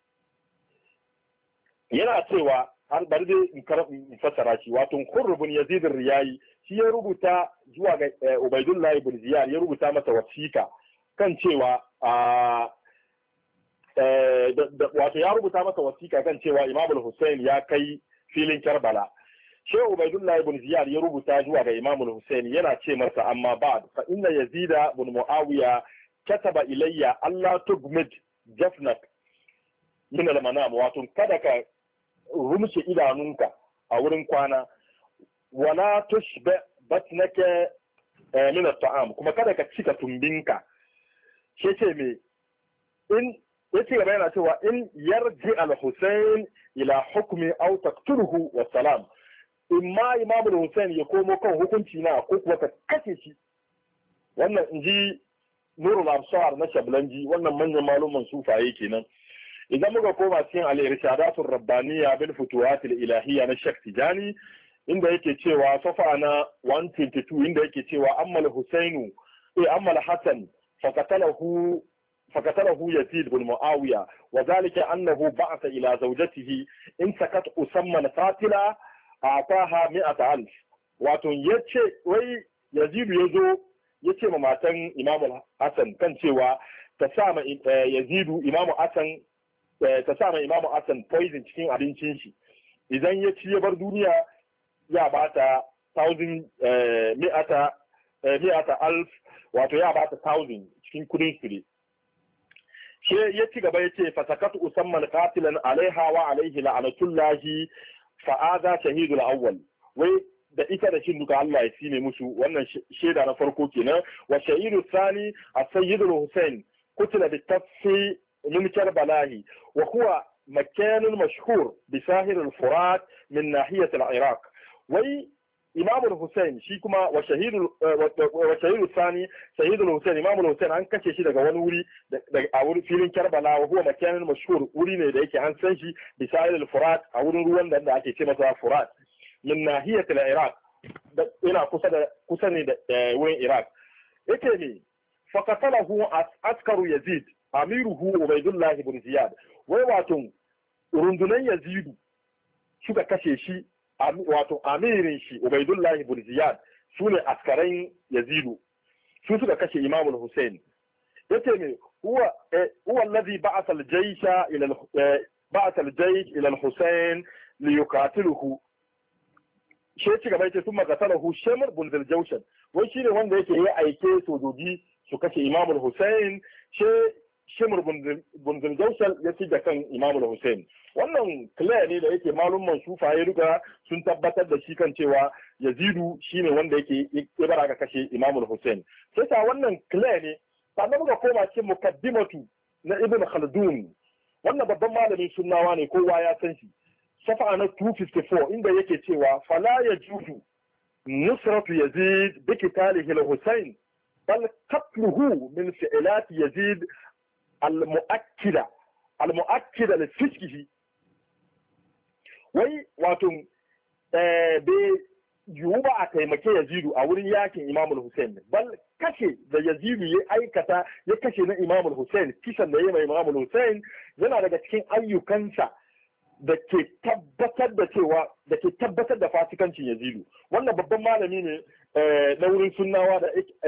yana cewa har bari dai in fassara shi wato Qurr ibn Yazid ar-Riyayi shi ya rubuta zuwa ga Ubaydullah ibn Ziyad ya rubuta masa wasiqa kan cewa wato ya rubuta masa wasiqa kan cewa Imam al-Hussein ya kai filin Karbala. Shehu Ubaydullah ibn Ziyad ya rubuta zuwa ga Imam al-Hussein yana ce masa amma ba'd fa inna Yazid ibn Muawiya kataba ilayya Allah tugmid jafnak min al-manam wato kada ka rumshe idanunka a wurin kwana wala tushba batnaka min at-ta'am kuma kada ka cika tumbinka she ce me in yace gaba yana cewa in yarji al-Hussein ila hukmi aw taqtuluhu wa salam imma Imam Hussein ya komo kan hukunci na ko kuwa ka kashe shi wannan inji Nurul Absar na Shablanji wannan manyan maluman sufaye kenan idan muka koma cikin al-irshadatur rabbaniya bil futuhat al-ilahiyya na Sheikh Tijani inda yake cewa safa na one twenty-two inda yake cewa amma al-Husainu eh amma al-Hasan fakatalahu fakatalahu Yazid bin Muawiya wa dhalika annahu ba'atha ila zawjatihi in sakat usamma al-qatila ataha mi'ata alf wato yace wai Yazid yazo yace ma matan Imam Hassan kan cewa ta sa ma Yazid Imam Hassan ta sa ma Imam Hassan poison cikin abincin shi idan ya ci ya bar duniya ya bata thousand mi'ata mi'ata alf wato ya bata thousand cikin kudin su ne she ya ci gaba yace fatakatu usamman qatilan alaiha wa alaihi la'anatullahi fa'aza shahidul awwal wai da ita da shi duka Allah ya sine musu wannan shaida na farko kenan wa shahidu thani as-sayyid al-Husayn qutila bi tafsi min Karbalahi wa huwa makan mashhur bi sahil al-Furat min nahiyat al-Iraq wai Imam al-Husayn shi kuma wa shahidu wa shahidu thani sayyid al-Husayn Imam al-Husayn an kace shi daga wani wuri a wurin filin Karbala wa huwa makan mashhur wuri ne da yake an san shi bi sahil al-Furat a wurin ruwan da ake ce masa Furat min nahiyat al-Iraq ina kusa da kusa ne da wurin Iraq yake ne faqatalahu askaru Yazid amiruhu Ubaydullah ibn Ziyad wai wato rundunan Yazid suka kashe shi wato amirin shi Ubaydullah ibn Ziyad sune askaran Yazid su suka kashe Imam al-Hussein yace ne huwa huwa alladhi ba'atha al-jaysha ila ba'atha al-jaysh ila al-Hussein liyuqatiluhu shi ci gaba yace thumma qatalahu Shamr bin Zaljawshan wai shine wanda yake yi aike sojoji su kashe Imam al-Hussein shi Shamr bin Zaljawshan ya ci da kan Imam al-Hussein wannan clear ne da yake malumman sufaye duka sun tabbatar da shi kan cewa Yazidu shine wanda yake ibara ka kashe Imam al-Hussein sai sa wannan clear ne sannan muka koma cikin mukaddimatu na Ibn Khaldun wannan babban malamin sunnawa ne kowa ya san shi safa na two fifty-four inda yake cewa fala yajudu nusratu Yazid bi qitalihi al-Hussein bal qatluhu min fi'lat Yazid al-mu'akkida al-mu'akkida li fiskihi wai wato eh yiwu ba a taimake Yazidu a wurin yakin Imam Hussein bal kashe da Yazidu ya aikata ya kashe na Imam Hussein kisan da ya mai Imam Hussein yana daga cikin ayyukansa da ke tabbatar da cewa da ke tabbatar da fasikancin Yazidu. Wannan babban malami ne na wurin sunnawa da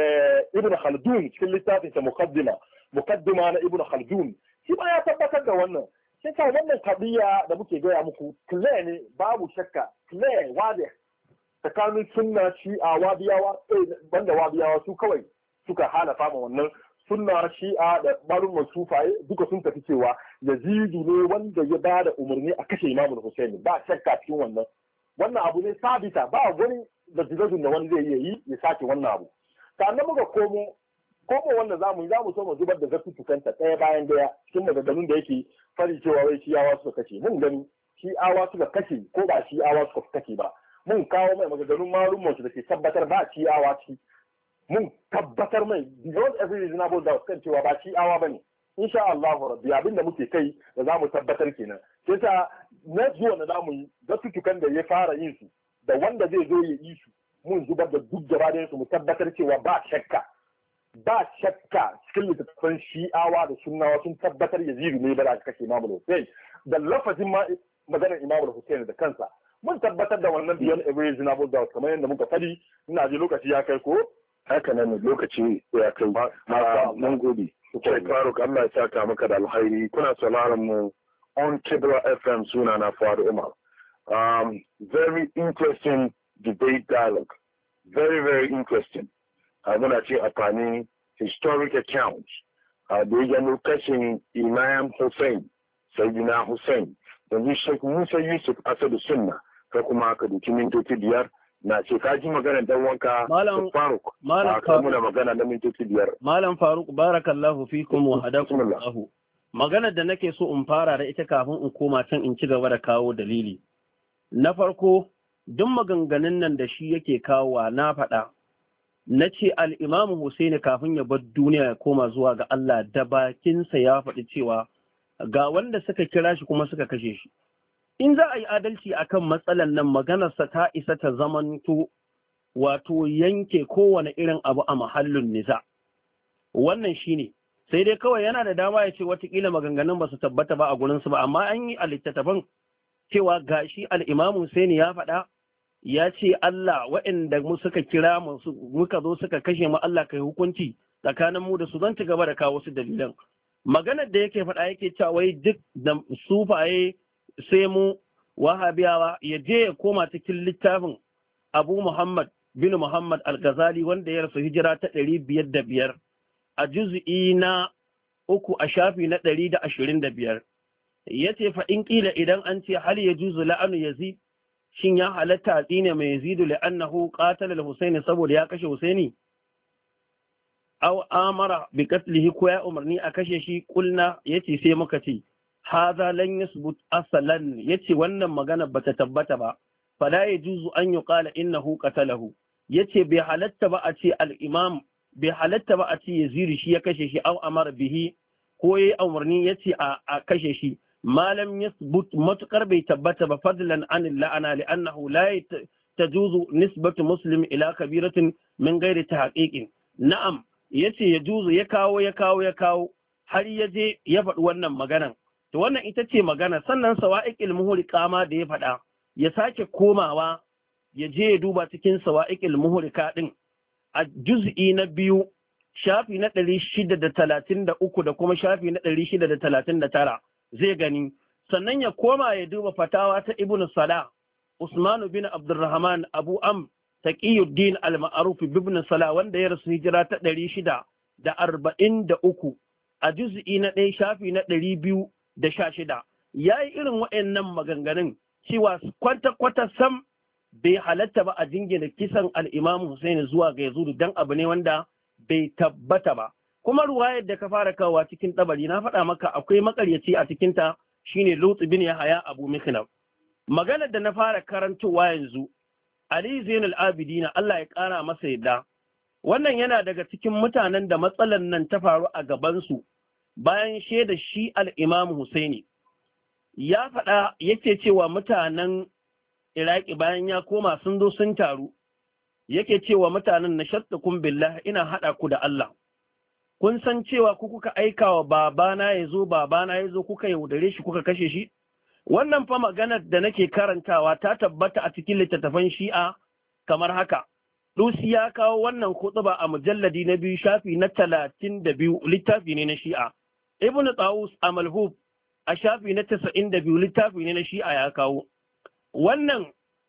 Ibn Khaldun cikin littafin sa Muqaddima Muqaddima na Ibn Khaldun shi ba ya tabbatar da wannan. Sai ka wannan kabiya da muke gaya muku clear ne babu shakka clear wade tsakanin sunna shi'a wabiyawa banda wabiyawa su kawai suka hana fama wannan sunna shi'a da malumman sufaye duka sun tafi cewa Yazidu ne wanda ya ba da umarni a kashe Imam Hussein ba shakka cikin wannan wannan abu ne sabita ba wani da zigazun da wani zai iya yi ya sake wannan abu sannan muka komo komo wannan zamu zamu so mu zubar da zattutukanta ɗaya bayan daya cikin maganganun da yake fari cewa wai shi'awa suka kashe mun gani shi'awa suka kashe ko ba shi'awa suka kashe ba mun kawo mai maganganun malumman su da ke tabbatar ba shi'awa ci mun tabbatar mai beyond every reasonable doubt kan cewa ba shi'awa bane insha Allah rabbi abin da muke kai da zamu tabbatar kenan sai sa na zuwa na zamu yi zattutukan da ya fara yin su da wanda zai zo ya yi su mun zubar da duk gaba da su mu tabbatar cewa ba shakka ba shakka cikin littattafan shi'awa da sunnawa sun tabbatar Yazidu ne ba da kashe Imam Hussein da lafazin ma maganar Imam Hussein da kansa mun tabbatar da wannan beyond every reasonable doubt kamar yadda muka fadi ina ji lokaci ya kai ko haka nan lokaci ya kai mun gode sai Faruk Allah ya saka maka da alkhairi kuna sauraron mu on Kibra F M suna na Fuad Umar um very interesting debate dialogue very very interesting uh, muna ce amfani historic accounts uh, da ya gano kashin Imam Hussein Sayyidina Hussein yanzu Sheikh Musa Yusuf Asadu Sunna ka kuma ka duki mintoci biyar na ce ka ji magana dan wanka Malam Faruk Malam ka muna magana na mintoci biyar Malam Faruk barakallahu fikum wa hadakum Allah magana da nake so in fara da ita kafin in koma can in ci gaba da kawo dalili na farko duk maganganun nan da shi yake kawowa na faɗa na ce al-Imam Hussein kafin ya bar duniya ya koma zuwa ga Allah da bakinsa ya faɗi cewa ga wanda suka kira shi kuma suka kashe shi in za a yi adalci akan matsalan nan maganarsa ta isa ta zamanto wato yanke kowane irin abu a mahallin niza wannan shine sai dai kawai yana da dama ya ce watakila maganganun ba su tabbata ba a gurinsu ba amma an yi a littattafan cewa gashi al-Imam Hussein ya faɗa ya ce Allah waɗanda mu suka kira mu muka zo suka kashe mu Allah kai hukunci tsakanin mu da su zan ci gaba da kawo su dalilan maganar da yake faɗa yake cewa wai duk da sufaye sai mu wahabiyawa ya je ya koma cikin littafin Abu Muhammad bin Muhammad Al-Ghazali wanda ya rasu hijira ta ɗari biyar da biyar a juz'i na uku a shafi na ɗari da ashirin da biyar ya ce fa in ƙila idan an ce hal ya juzu la'anu yazid shin ya halatta a tsine mai yazidu la'annahu qatala al-husaini saboda ya kashe husaini aw amara bi qatlihi ko ya umarni a kashe shi kulna yace sai muka ce hadha lan yasbut asalan yace wannan magana bata tabbata ba fala yajuzu an yuqala innahu qatalahu yace bai halatta ba a ce al-imam bai halatta ba a ce yazidu shi ya kashe shi aw amara bihi ko yayi umarni yace a kashe shi malam yasbut matukar bai tabbata ba fadlan an la'ana li'annahu la tajuzu nisbatu muslim ila kabiratin min ghairi tahqiqin na'am yace ya juzu ya kawo ya kawo ya kawo har ya je ya faɗi wannan maganan to wannan ita ce magana sannan sawa'iqil muhriqa ma da ya faɗa ya sake komawa ya je ya duba cikin sawa'iqil muhriqa din a juz'i na biyu shafi na ɗari shida da talatin da uku da kuma shafi na ɗari shida da talatin da tara zai gani sannan ya koma ya duba fatawa ta ibnu salah Usman bin Abdurrahman Abu Am Taqiyuddin al-Ma'ruf ibn Salah wanda ya rasu hijira ta ɗari shida da arba'in da uku a juz'i na ɗaya shafi na ɗari biyu da sha shida yayi irin waɗannan maganganun cewa kwata kwata sam bai halatta ba a jingina kisan al-Imam Hussein zuwa ga Yazid dan abu ne wanda bai tabbata ba kuma ruwayar da ka fara kawo cikin tabari na faɗa maka akwai makaryaci a cikin ta shine Lut bin Yahya Abu Mikhnaf maganar da na fara karantowa yanzu Ali Zainul Abidin Allah ya ƙara masa yadda wannan yana daga cikin mutanen da matsalan nan ta faru a gabansu bayan shaida shi al-Imam Husaini ya faɗa yake cewa mutanen Iraki bayan ya koma sun zo sun taru yake cewa mutanen na shattakum billah ina hada ku da Allah kun san cewa ku kuka aika wa babana ya zo babana ya zo kuka yaudare shi kuka kashe shi wannan fa maganar da nake karantawa ta tabbata a cikin littattafan shi'a kamar haka Dusi ya kawo wannan khutba a mujalladi na biyu shafi na talatin da biyu littafi ne na shi'a Ibn Tawus a Malhub a shafi na tasa'in da biyu littafi ne na shi'a ya kawo wannan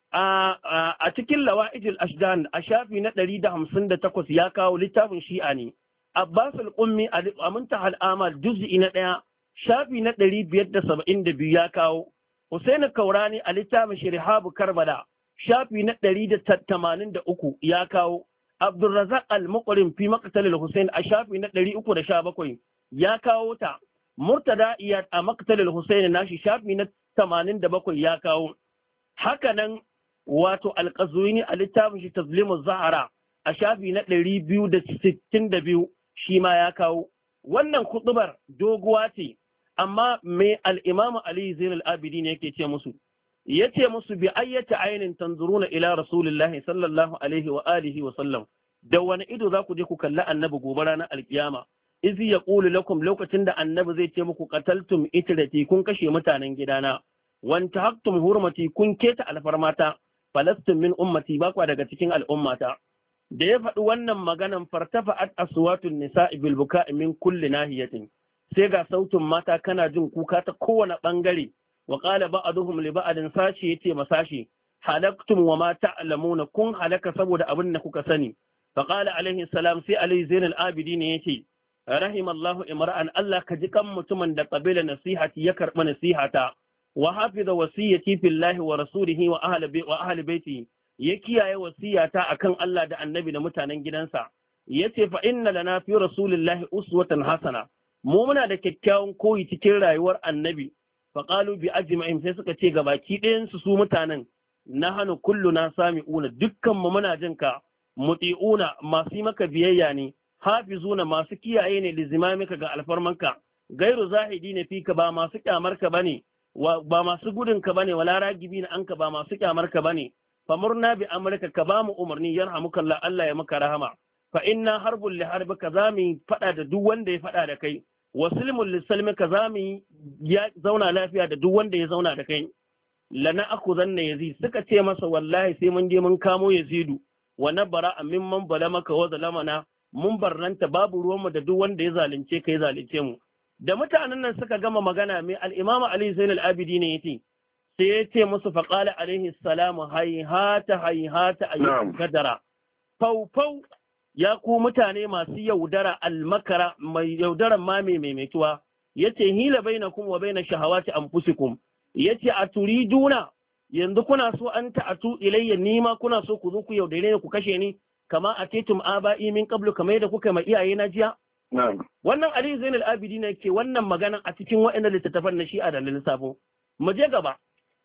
a cikin lawa'ijil ashdan a shafi na ɗari da hamsin da takwas ya kawo littafin shi'a ne Abbas al-Qummi a Muntaha al-Amal juz'i na ɗaya shafi na ɗari biyar da saba'in da biyu ya kawo Hussein Kaurani a littafin Shirihabu Karbala shafi na ɗari da tamanin da uku ya kawo Abdulrazak al-Muqrim fi Maqtal al-Hussein a shafi na ɗari uku da sha bakwai ya kawo ta Murtada Iyad a Maqtal al-Hussein nashi shafi na tamanin da bakwai ya kawo haka nan wato Al-Qazwini a littafin shi Tazlimu Zahara a shafi na ɗari biyu da sittin da biyu shi ma ya kawo wannan kutubar doguwa ce amma me al-Imam Ali Zain al-Abidin yake ce musu yace musu bi ayyata ainin tanzuruna ila rasulillahi sallallahu alaihi wa alihi wa sallam da wani ido za ku je ku kalli annabi gobe ranar alkiyama izi yaqulu lakum lokacin da annabi zai ce muku qataltum itrati kun kashe mutanen gidana wanta haktum hurmati kun keta alfarmata falastum min ummati ba kwa daga cikin al'ummata da ya faɗi wannan maganan fartafa'at aswatun nisa'i bil buka'i min kulli nahiyatin sai ga sautin mata kana jin kuka ta kowane bangare wa qala ba'duhum li ba'din sashi yace masashi halaktum wa ma ta'lamuna kun halaka saboda abin da kuka sani fa qala alaihi salam sai alaihi zainal abidin yace rahimallahu imra'an Allah ka ji kan mutumin da qabila nasihati ya karba nasihata wa hafiza wasiyati fillahi wa rasulihi wa ahli wa ahli baiti ya kiyaye wasiyata akan Allah da annabi da mutanen gidansa yace fa inna lana fi rasulillahi uswatan hasana mu muna da kyakkyawan koyi cikin rayuwar annabi fa qalu bi ajma'in sai suka ce gabaki ɗayan su su mutanen nahanu kulluna sami'una dukkan mu muna jin ka muti'una masu maka biyayya ne hafizuna masu kiyaye ne lizimamika ga alfarmanka gairu zahidi ne fika ba masu kyamarka bane ba masu gudunka bane wala ragibi na anka ba masu kyamarka bane famurna bi amrika ka ba mu umarni yarhamuka Allah Allah ya maka rahama fa inna harbul li harbika zamu fada da duk wanda ya fada da kai wasilmul li salmika zamu ya zauna lafiya da duk wanda ya zauna da kai lana akuzanna yazid suka ce masa wallahi sai mun je mun kamo yazidu wa nabara mimman balamaka wa zalamana mun barranta babu ruwanmu da duk wanda ya zalunce kai zalunce mu da mutanen nan suka gama magana mai al-Imam Ali Zain al-Abidi ne yace sai ya ce musu faqala alaihi salamu hayhata hayhata ayyukan kadara fau fau ya ku mutane masu yaudara al-makara mai yaudaran ma mai maimaituwa yace hila bainakum wa baina shahawati anfusikum yace a turiduna yanzu kuna so an ta'atu ilayya nima kuna so ku zo ku yaudare ni ku kashe ni kama atitum aba'i min qablu kamar da kuka mai iyaye na jiya na'am wannan Ali Zain al-Abidi ne ke wannan magana a cikin waɗannan littattafan na Shi'a da lissafo mu je gaba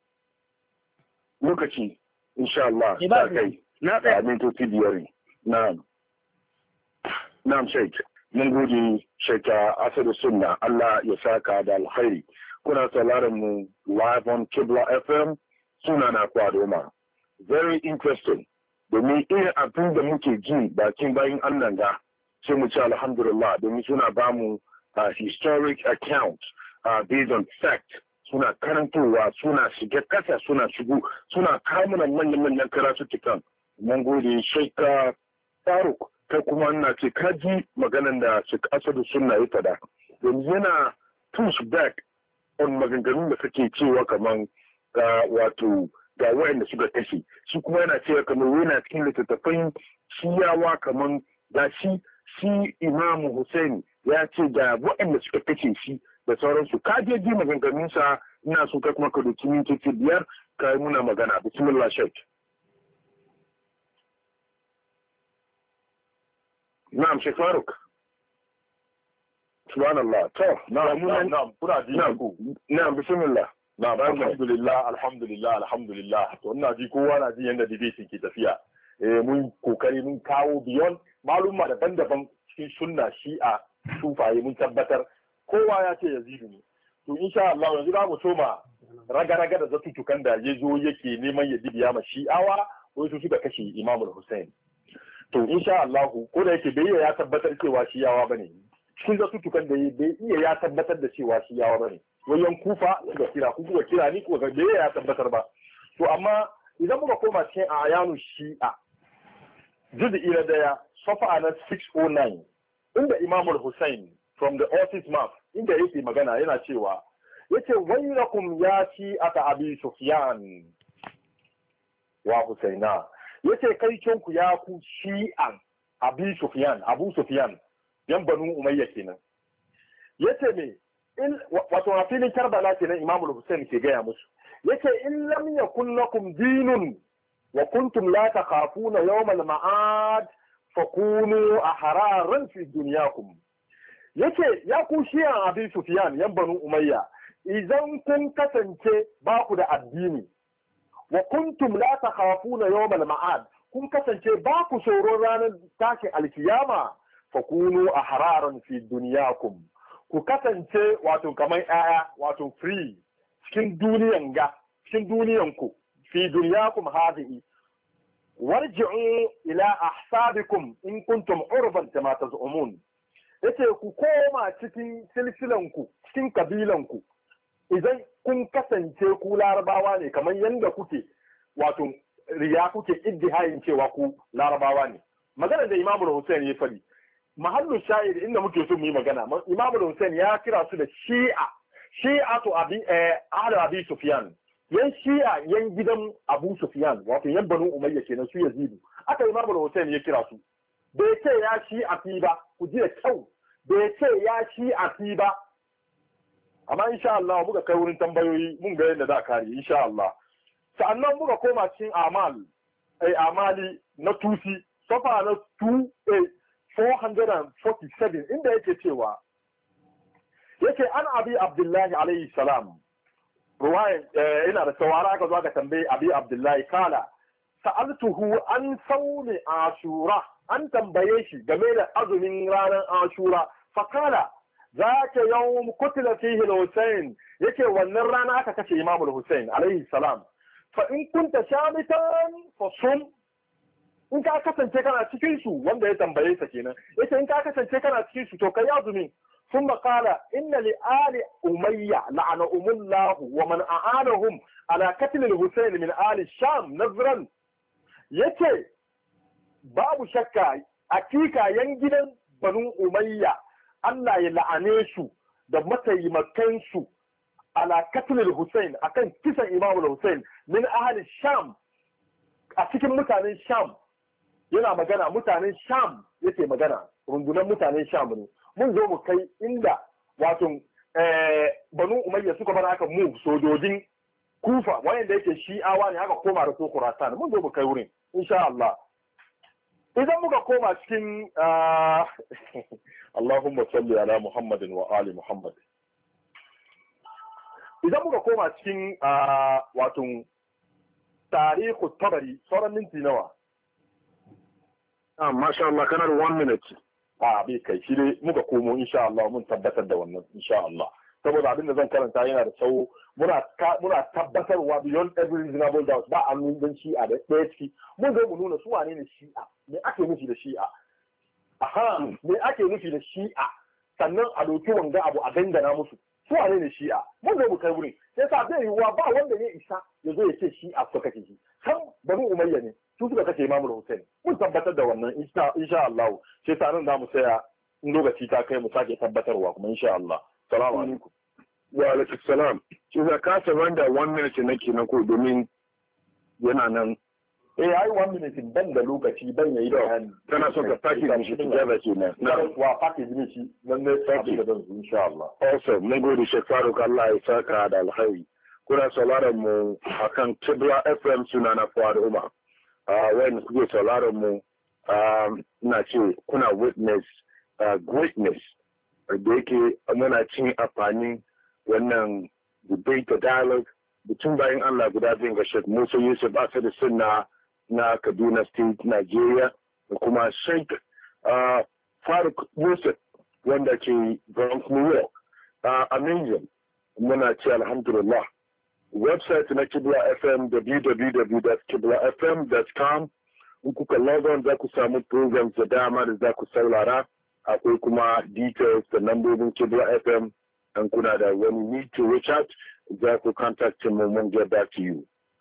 lokaci insha Allah ta kai na tsaya mintoci biyar na'am na'am sheikh mun gode sheikh Asadu Sunna Allah ya saka da alkhairi kuna sauraron mu live on Kibla F M suna na Kwadoma very interesting domin irin abin da muke ji bakin bayan Allah ga sai mu ci alhamdulillah domin suna ba mu historic account uh, based on fact suna karantowa suna shiga kasa suna shigo suna kawo mana manyan-manyan karatuttukan mun gode shaika faruk kai kuma ina ce ka ji maganan da Sheikh Asadu Sunna ya fada domin yana push back on maganganun da kake cewa kaman wato ga wayanda suka kashe shi kuma yana cewa kamar yana cikin littattafan shiyawa kamar ga shi shi Imam Hussein ya ce ga wayanda suka kashe shi da sauransu ka je ji maganganunsa ina so kai kuma ka doki mintoci biyar ka yi muna magana bismillah sheikh na'am sheikh Faruk subhanallah to na'am na'am kuna ji ku na'am bismillah na alhamdulillah alhamdulillah alhamdulillah to ina ji kowa na ji yanda debate ke tafiya eh mun kokari mun kawo beyond malumma daban-daban cikin sunna shi'a sufaye mun tabbatar kowa ya ce yazidu ne to insha Allah yanzu za mu soma raga-raga da zatutukan da ya zo yake neman ya dibiya ma shi'awa ko su suka kashe Imam Hussein. To insha Allah ko da yake bai ya tabbatar cewa shi'awa bane, cikin zatutukan da bai iya ya tabbatar da cewa shi'awa bane. Wayan kufa suka kira ku kuka kira ni ko ga bai ya tabbatar ba. To amma idan muka koma cikin ayanu shi'a juz'i na daya safa na six oh nine inda Imam Hussein from the horse's mouth inda yake magana yana cewa yace waylakum ya shi'ata Abi Sufyan wa Husaina, yace kai ku ya ku shi'an Abi Sufyan Abu Sufyan yan Banu Umayya kenan. Yace me in wato a filin Karbala kenan Imam Hussein ke gaya musu, yace in lam yakun lakum dinun wa kuntum la takhafuna yawm al-ma'ad fakunu ahraran fi dunyakum. Yace ya ku shi'an Abi Sufyan yan Banu Umayya, idan kun kasance ba ku da addini wa kuntum la takhafuna yawm al-ma'ad, kun kasance ba ku tsoron ranar tashin alkiyama, fakunu ahraran fi dunyakum, ku kasance wato kamar aya wato free cikin duniyan ga cikin duniyan ku fi dunyakum hadhihi, warji'u ila ahsabikum in kuntum urban kama tazumun. Yace ku koma cikin silsilan ku cikin kabilan ku idan kun kasance ku larabawa ne kamar yadda kuke wato riya kuke iddihayin cewa ku larabawa ne. Magana da Imam Hussein ya fadi mahallu shahid inda muke so mu yi magana, Imam Hussein ya kira su da shi'a shi'a to abi eh ahli Abi Sufyan, yan shi'a yan gidan Abu Sufyan wato yan Banu Umayya kenan su Yazidu. Aka Imam Hussein ya kira su, bai ce ya shi'a fi ba, ku ji da kyau, bai ce ya shi'a fi ba. Amma insha Allah muka kai wurin tambayoyi mun ga yadda za kare insha Allah. Sa'annan muka koma cikin amal ai amali na tusi safa na four forty-seven inda yake cewa yake an Abi Abdullahi alayhi salam ruwayan ina da sawara aka zo aka tambaye Abi Abdullahi kala sa'altuhu an sawmi ashura, an tambaye shi game da azumin ranar ashura fakala zaka yawm qutila fihi al-Husayn, yake wannan rana aka kashe Imam al-Husayn alayhi salam, fa in kunta shamitan fa sum, in ka kasance kana cikin su wanda ya tambaye sa kenan, yace in ka kasance kana cikin su to kai azumi. ثم قال إن لآل أمية لعنهم الله ومن أعانهم على قتل الحسين من آل الشام نظرا. yace babu shakka hakika yan gidan Banu Umayya Allah ya la'ane su da mataimakan su ala qatl al-Husayn akan kisan Imam al-Husayn min ahli Sham, a cikin mutanen Sham yana magana, mutanen Sham yake magana, rundunar mutanen Sham ne. Mun zo mu kai inda wato Banu Umayya suka bar aka mu sojojin Kufa wanda yake shi'awa ne haka koma da su Khurasan, mun zo mu kai wurin insha Allah. Idan muka koma cikin Allahumma salli ala Muhammadin wa ali Muhammad. Idan muka koma cikin wato tarihu Tabari, sauran minti nawa? Ah, masha Allah, kana da one minute. A bai kai shi dai muka komo insha Allah mun tabbatar da wannan insha Allah, saboda abin da zan karanta yana da tsawo, muna muna tabbatarwa beyond every reasonable doubt ba an nun shi'a da ɗaya ciki, mun zo mu nuna su wane ne shi'a, me ake nufi da shi'a, aha me ake nufi da shi'a, sannan a doki wanga abu a dangana musu su wane ne shi'a, mun zo mu kai wurin. Sai sa zai yiwuwa ba wanda ya isa ya zo ya ce shi'a suka kake shi, kan Banu Umayya ne su suka kace Imam Hussein, mun tabbatar da wannan insha Allah. Sai sa nan zamu saya in lokaci ta kai mu sake tabbatarwa kuma insha Allah. Assalamu alaikum. Wa alaikum salam. Shi za ka saban da one minute nake na ko domin yana nan. Eh ai one minute ban da lokaci ban yayi bayani. Kana so ka package shi together kenan. Na wa package ne shi nan ne sai da dan insha Allah. Also mun gode Sheikh Faruk, Allah ya saka da alkhairi. Kuna sauraron mu akan Kibla F M sunana Fuad Umar. Uh, when kuke sauraron mu na ce kuna witness uh, greatness da yake muna cin amfani wannan debate da dialogue between bayan Allah guda biyu ga Sheikh Musa Yusuf Asad Sunna na Kaduna State, Nigeria, da kuma Sheikh uh, Faruk Yusuf wanda ke Bronx, New York. Uh, Amazing. Muna ce alhamdulillah website na Kibla F M w w w dot kibla f m dot com. In kuka logon za ku samu programs da dama da za ku saurara. Akwai kuma details da lambobin Kibla F M. And kuna da wani need to reach out, za ku contact him and we'll get back to you.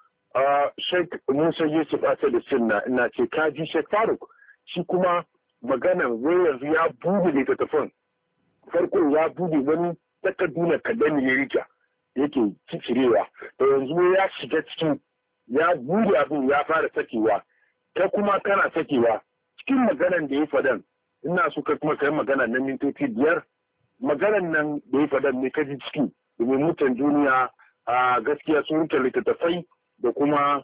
Uh, Sheikh Musa Yusuf Asad Sunna ina ce kaji Sheikh Faruk shi kuma maganan wai yanzu ya bude littattafan. Farko ya bude wani takarduna kadan ya rika yake cicirewa. Da yanzu ya shiga cikin ya bude abin ya fara sakewa. Kai kuma kana sakewa cikin maganan da ya fadan ina so kai kuma kai magana na mintoci biyar. Maganan nan da ya fadan ne kaji ciki domin mutan duniya a gaskiya sun rike littattafai da kuma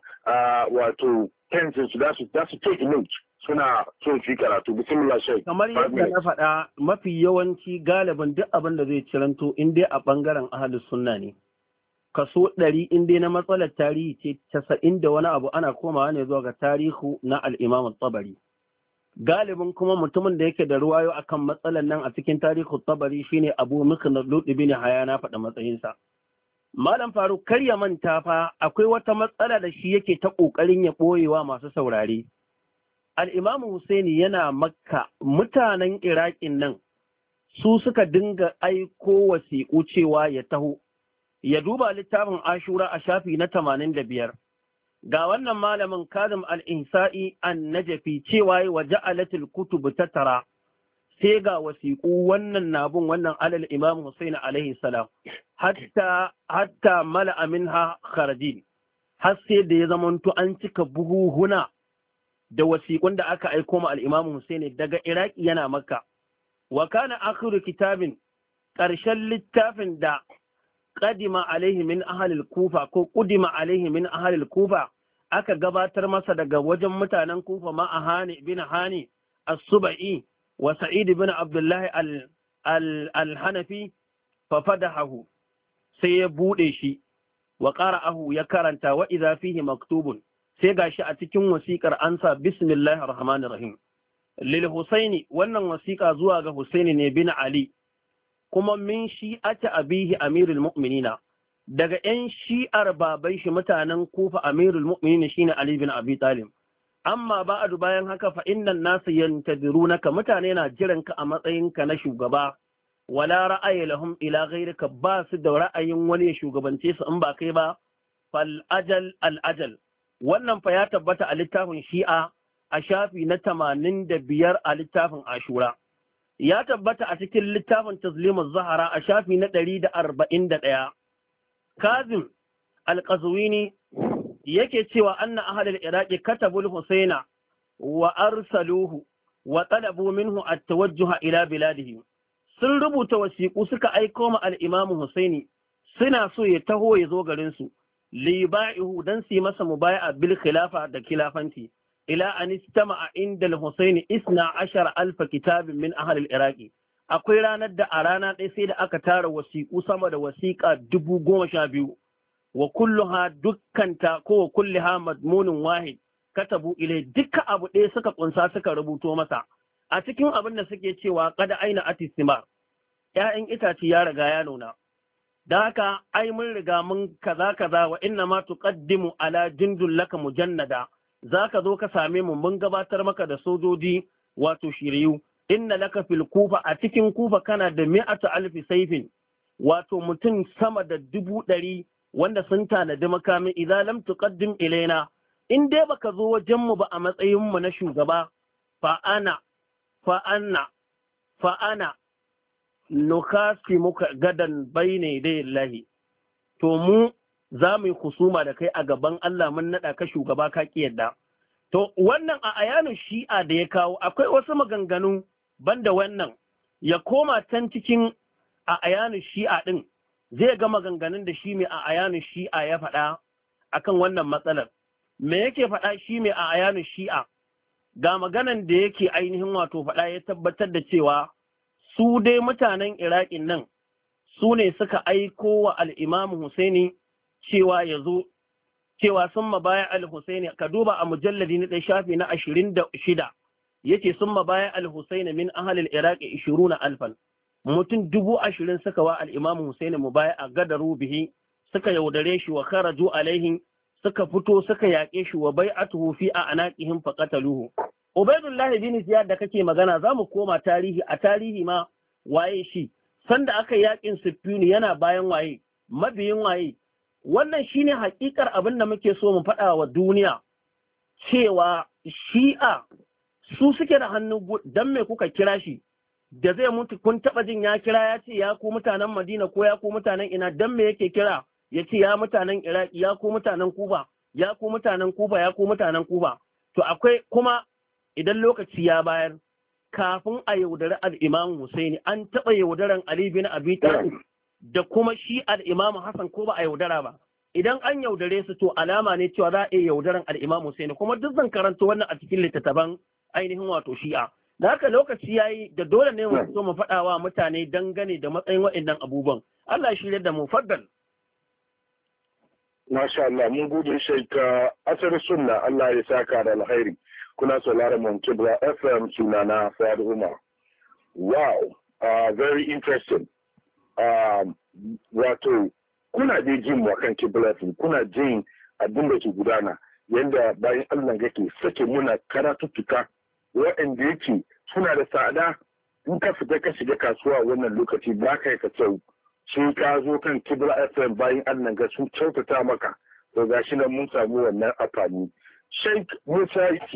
wato tensin su da su da su take note suna so su yi karatu. Bismillah Sheikh. Kamar yadda na faɗa mafi yawanci galibin duk abin da zai ciranto in dai a bangaren ahlus sunna ne kaso ɗari in dai na matsalar tarihi ce casa'in da wani abu ana komawa ne zuwa ga tarihu na al-Imam at-Tabari. Galibin kuma mutumin da yake da ruwayo akan matsalar nan a cikin tarihu at-Tabari shine Abu Mikhnad Lut ibn Hayana faɗa matsayinsa. Malam Faruk kar ya manta fa akwai wata matsala da shi yake ta ƙoƙarin ya ɓoyewa masu saurare. Al'imamu Husaini yana Makka mutanen Iraƙin nan su suka dinga aiko wasiƙu cewa ya taho, ya duba littafin Ashura a shafi na tamanin da biyar. Ga wannan malamin Kazim al-Insa'i an-Najafi cewa wa ja'alatul kutub tattara sai ga wasiƙu wannan nabun wannan alal Imam Husaini alaihi salam. hatta hatta mala'a minha kharajin har sai da ya zamanto an cika buhuhuna da wasiƙun da aka aiko ma al-Imam Husaini daga Iraki yana Makka wa kana akhiru kitabin ƙarshen littafin da qadima alaihi min ahli al-Kufa ko qudima alaihi min ahli al-Kufa aka gabatar masa daga wajen mutanen Kufa ma Hani bin Hani as-Subai wa Sa'id bin Abdullah al-Hanafi fa fadahu sai ya bude shi wa qara'ahu ya karanta wa idza fihi maktubun sai gashi a cikin wasiƙar ansa bismillahir rahmanir rahim lil Husaini wannan wasiƙa zuwa ga Husaini ne bin Ali kuma min shi'ati abihi amirul mu'minina daga ƴan shi'ar baban shi mutanen Kufa amirul mu'minina shine Ali bin Abi Talib amma ba'adu bayan haka fa innan nasu yantadirunaka mutane na jiranka a matsayinka na shugaba wala ra'ayi lahum ila ghayrika ba su da ra'ayin wani ya shugabance su in ba kai ba fal ajal al ajal wannan fa ya tabbata a littafin Shi'a a shafi na tamanin da biyar a littafin Ashura ya tabbata a cikin littafin Tazlimuz Zahara a shafi na ɗari da arba'in da ɗaya Kazim al-Qazwini yake cewa anna ahlul iraqi katabul Husaina wa arsaluhu wa talabu minhu at-tawajjuh ila biladihi sun rubuta wasiƙu suka aiko ma al-Imam Husaini suna so ya taho ya zo garin su liba'ihu dan su masa mubaya'a bil khilafa da khilafanci ila an istama'a inda al-Husaini isna ashara alf kitabin min ahli al-iraqi akwai ranar da a rana ɗaya sai da aka tara wasiƙu sama da wasiƙa dubu goma sha biyu wa kulluha dukkanta ko wa kulliha madmunun wahid katabu ilai dukka abu ɗaya suka kunsa suka rubuto masa a cikin abin da suke cewa kada aina atisima ƴaƴan itace ya riga ya nuna da haka ai mun riga mun kaza kaza wa inna ma tuqaddimu ala jundul laka mujannada zaka zo ka same mu mun gabatar maka da sojoji wato shiriyu inna laka fil kufa a cikin kufa kana da mi'atu alfi sayfin wato mutum sama da dubu ɗari wanda sun tanadi makami idan lam tuqaddim ilaina in dai baka zo wajen mu ba a matsayin mu na shugaba fa ana fa anna fa ana nukasi muka gadan bayne dai lahi to mu za mu yi kusuma da kai a gaban Allah mun nada ka shugaba ka ki yadda to wannan a ayanin shi'a da ya kawo akwai wasu maganganu banda wannan ya koma can cikin a ayanin shi'a din zai ga maganganun da shi mai a ayanin shi'a ya faɗa akan wannan matsalar me yake faɗa shi mai a ayanin shi'a ga maganan da yake ainihin wato faɗa ya tabbatar da cewa su dai mutanen Iraƙin nan su ne suka aiko wa al'imamu Husaini cewa ya zo cewa sun mabaya al-Husaini ka duba a mujalladi na ɗaya shafi na ashirin da shida yace sun mabaya al-Husaini min ahalil Iraqi ishiruna alfan mutum dubu ashirin suka wa al'imamu Husaini mu baya a gadaru bihi suka yaudare shi wa kharaju alaihim suka fito suka yaƙe shi wa bai'atuhu fi anaqihim faqataluhu Ubaidullahi bin Ziyad da kake magana zamu koma tarihi a tarihi ma waye shi sanda aka yaƙin Siffini yana bayan waye mabiyin waye wannan shine hakikar abin da muke so mu faɗa wa duniya cewa shi'a su suke da hannu dan me kuka kira shi da zai mutu kun taɓa jin ya kira ya ce ya ku mutanen Madina ko ya ku mutanen ina dan me yake kira ya ce ya mutanen Iraki ya ku mutanen Kuba ya ku mutanen Kuba ya ku mutanen Kuba to akwai kuma idan lokaci ya bayar kafin a yaudari al-Imam Husaini an taɓa yaudaran Ali bin Abi Talib da kuma shi al-Imam Hassan ko ba a yaudara ba idan an yaudare su to alama ne cewa za a iya yaudaran al-Imam Husaini kuma duk zan karanta wannan a cikin littattafan ainihin wato Shi'a da haka lokaci yayi da dole ne mu so mu faɗa wa mutane dangane da matsayin waɗannan abubuwan Allah ya shirye da mu faddal Masha Allah mun gode shaika asar sunna Allah ya saka da alkhairi kuna sauraron mun Kibra F M sunana Fuad Umar. Wow, uh, very interesting. Um, wato kuna dai jin wa kan Kibra F M kuna jin abin da ke gudana yanda bayan Allah yake sake muna karatuttuka waɗanda yake suna da tsada in ka fita ka shiga kasuwa wannan lokaci ba ka yi ka tsau sun ka zo kan Kibra F M bayan Allah ga sun kyautata maka to gashi nan mun samu wannan amfani. Sheikh Musa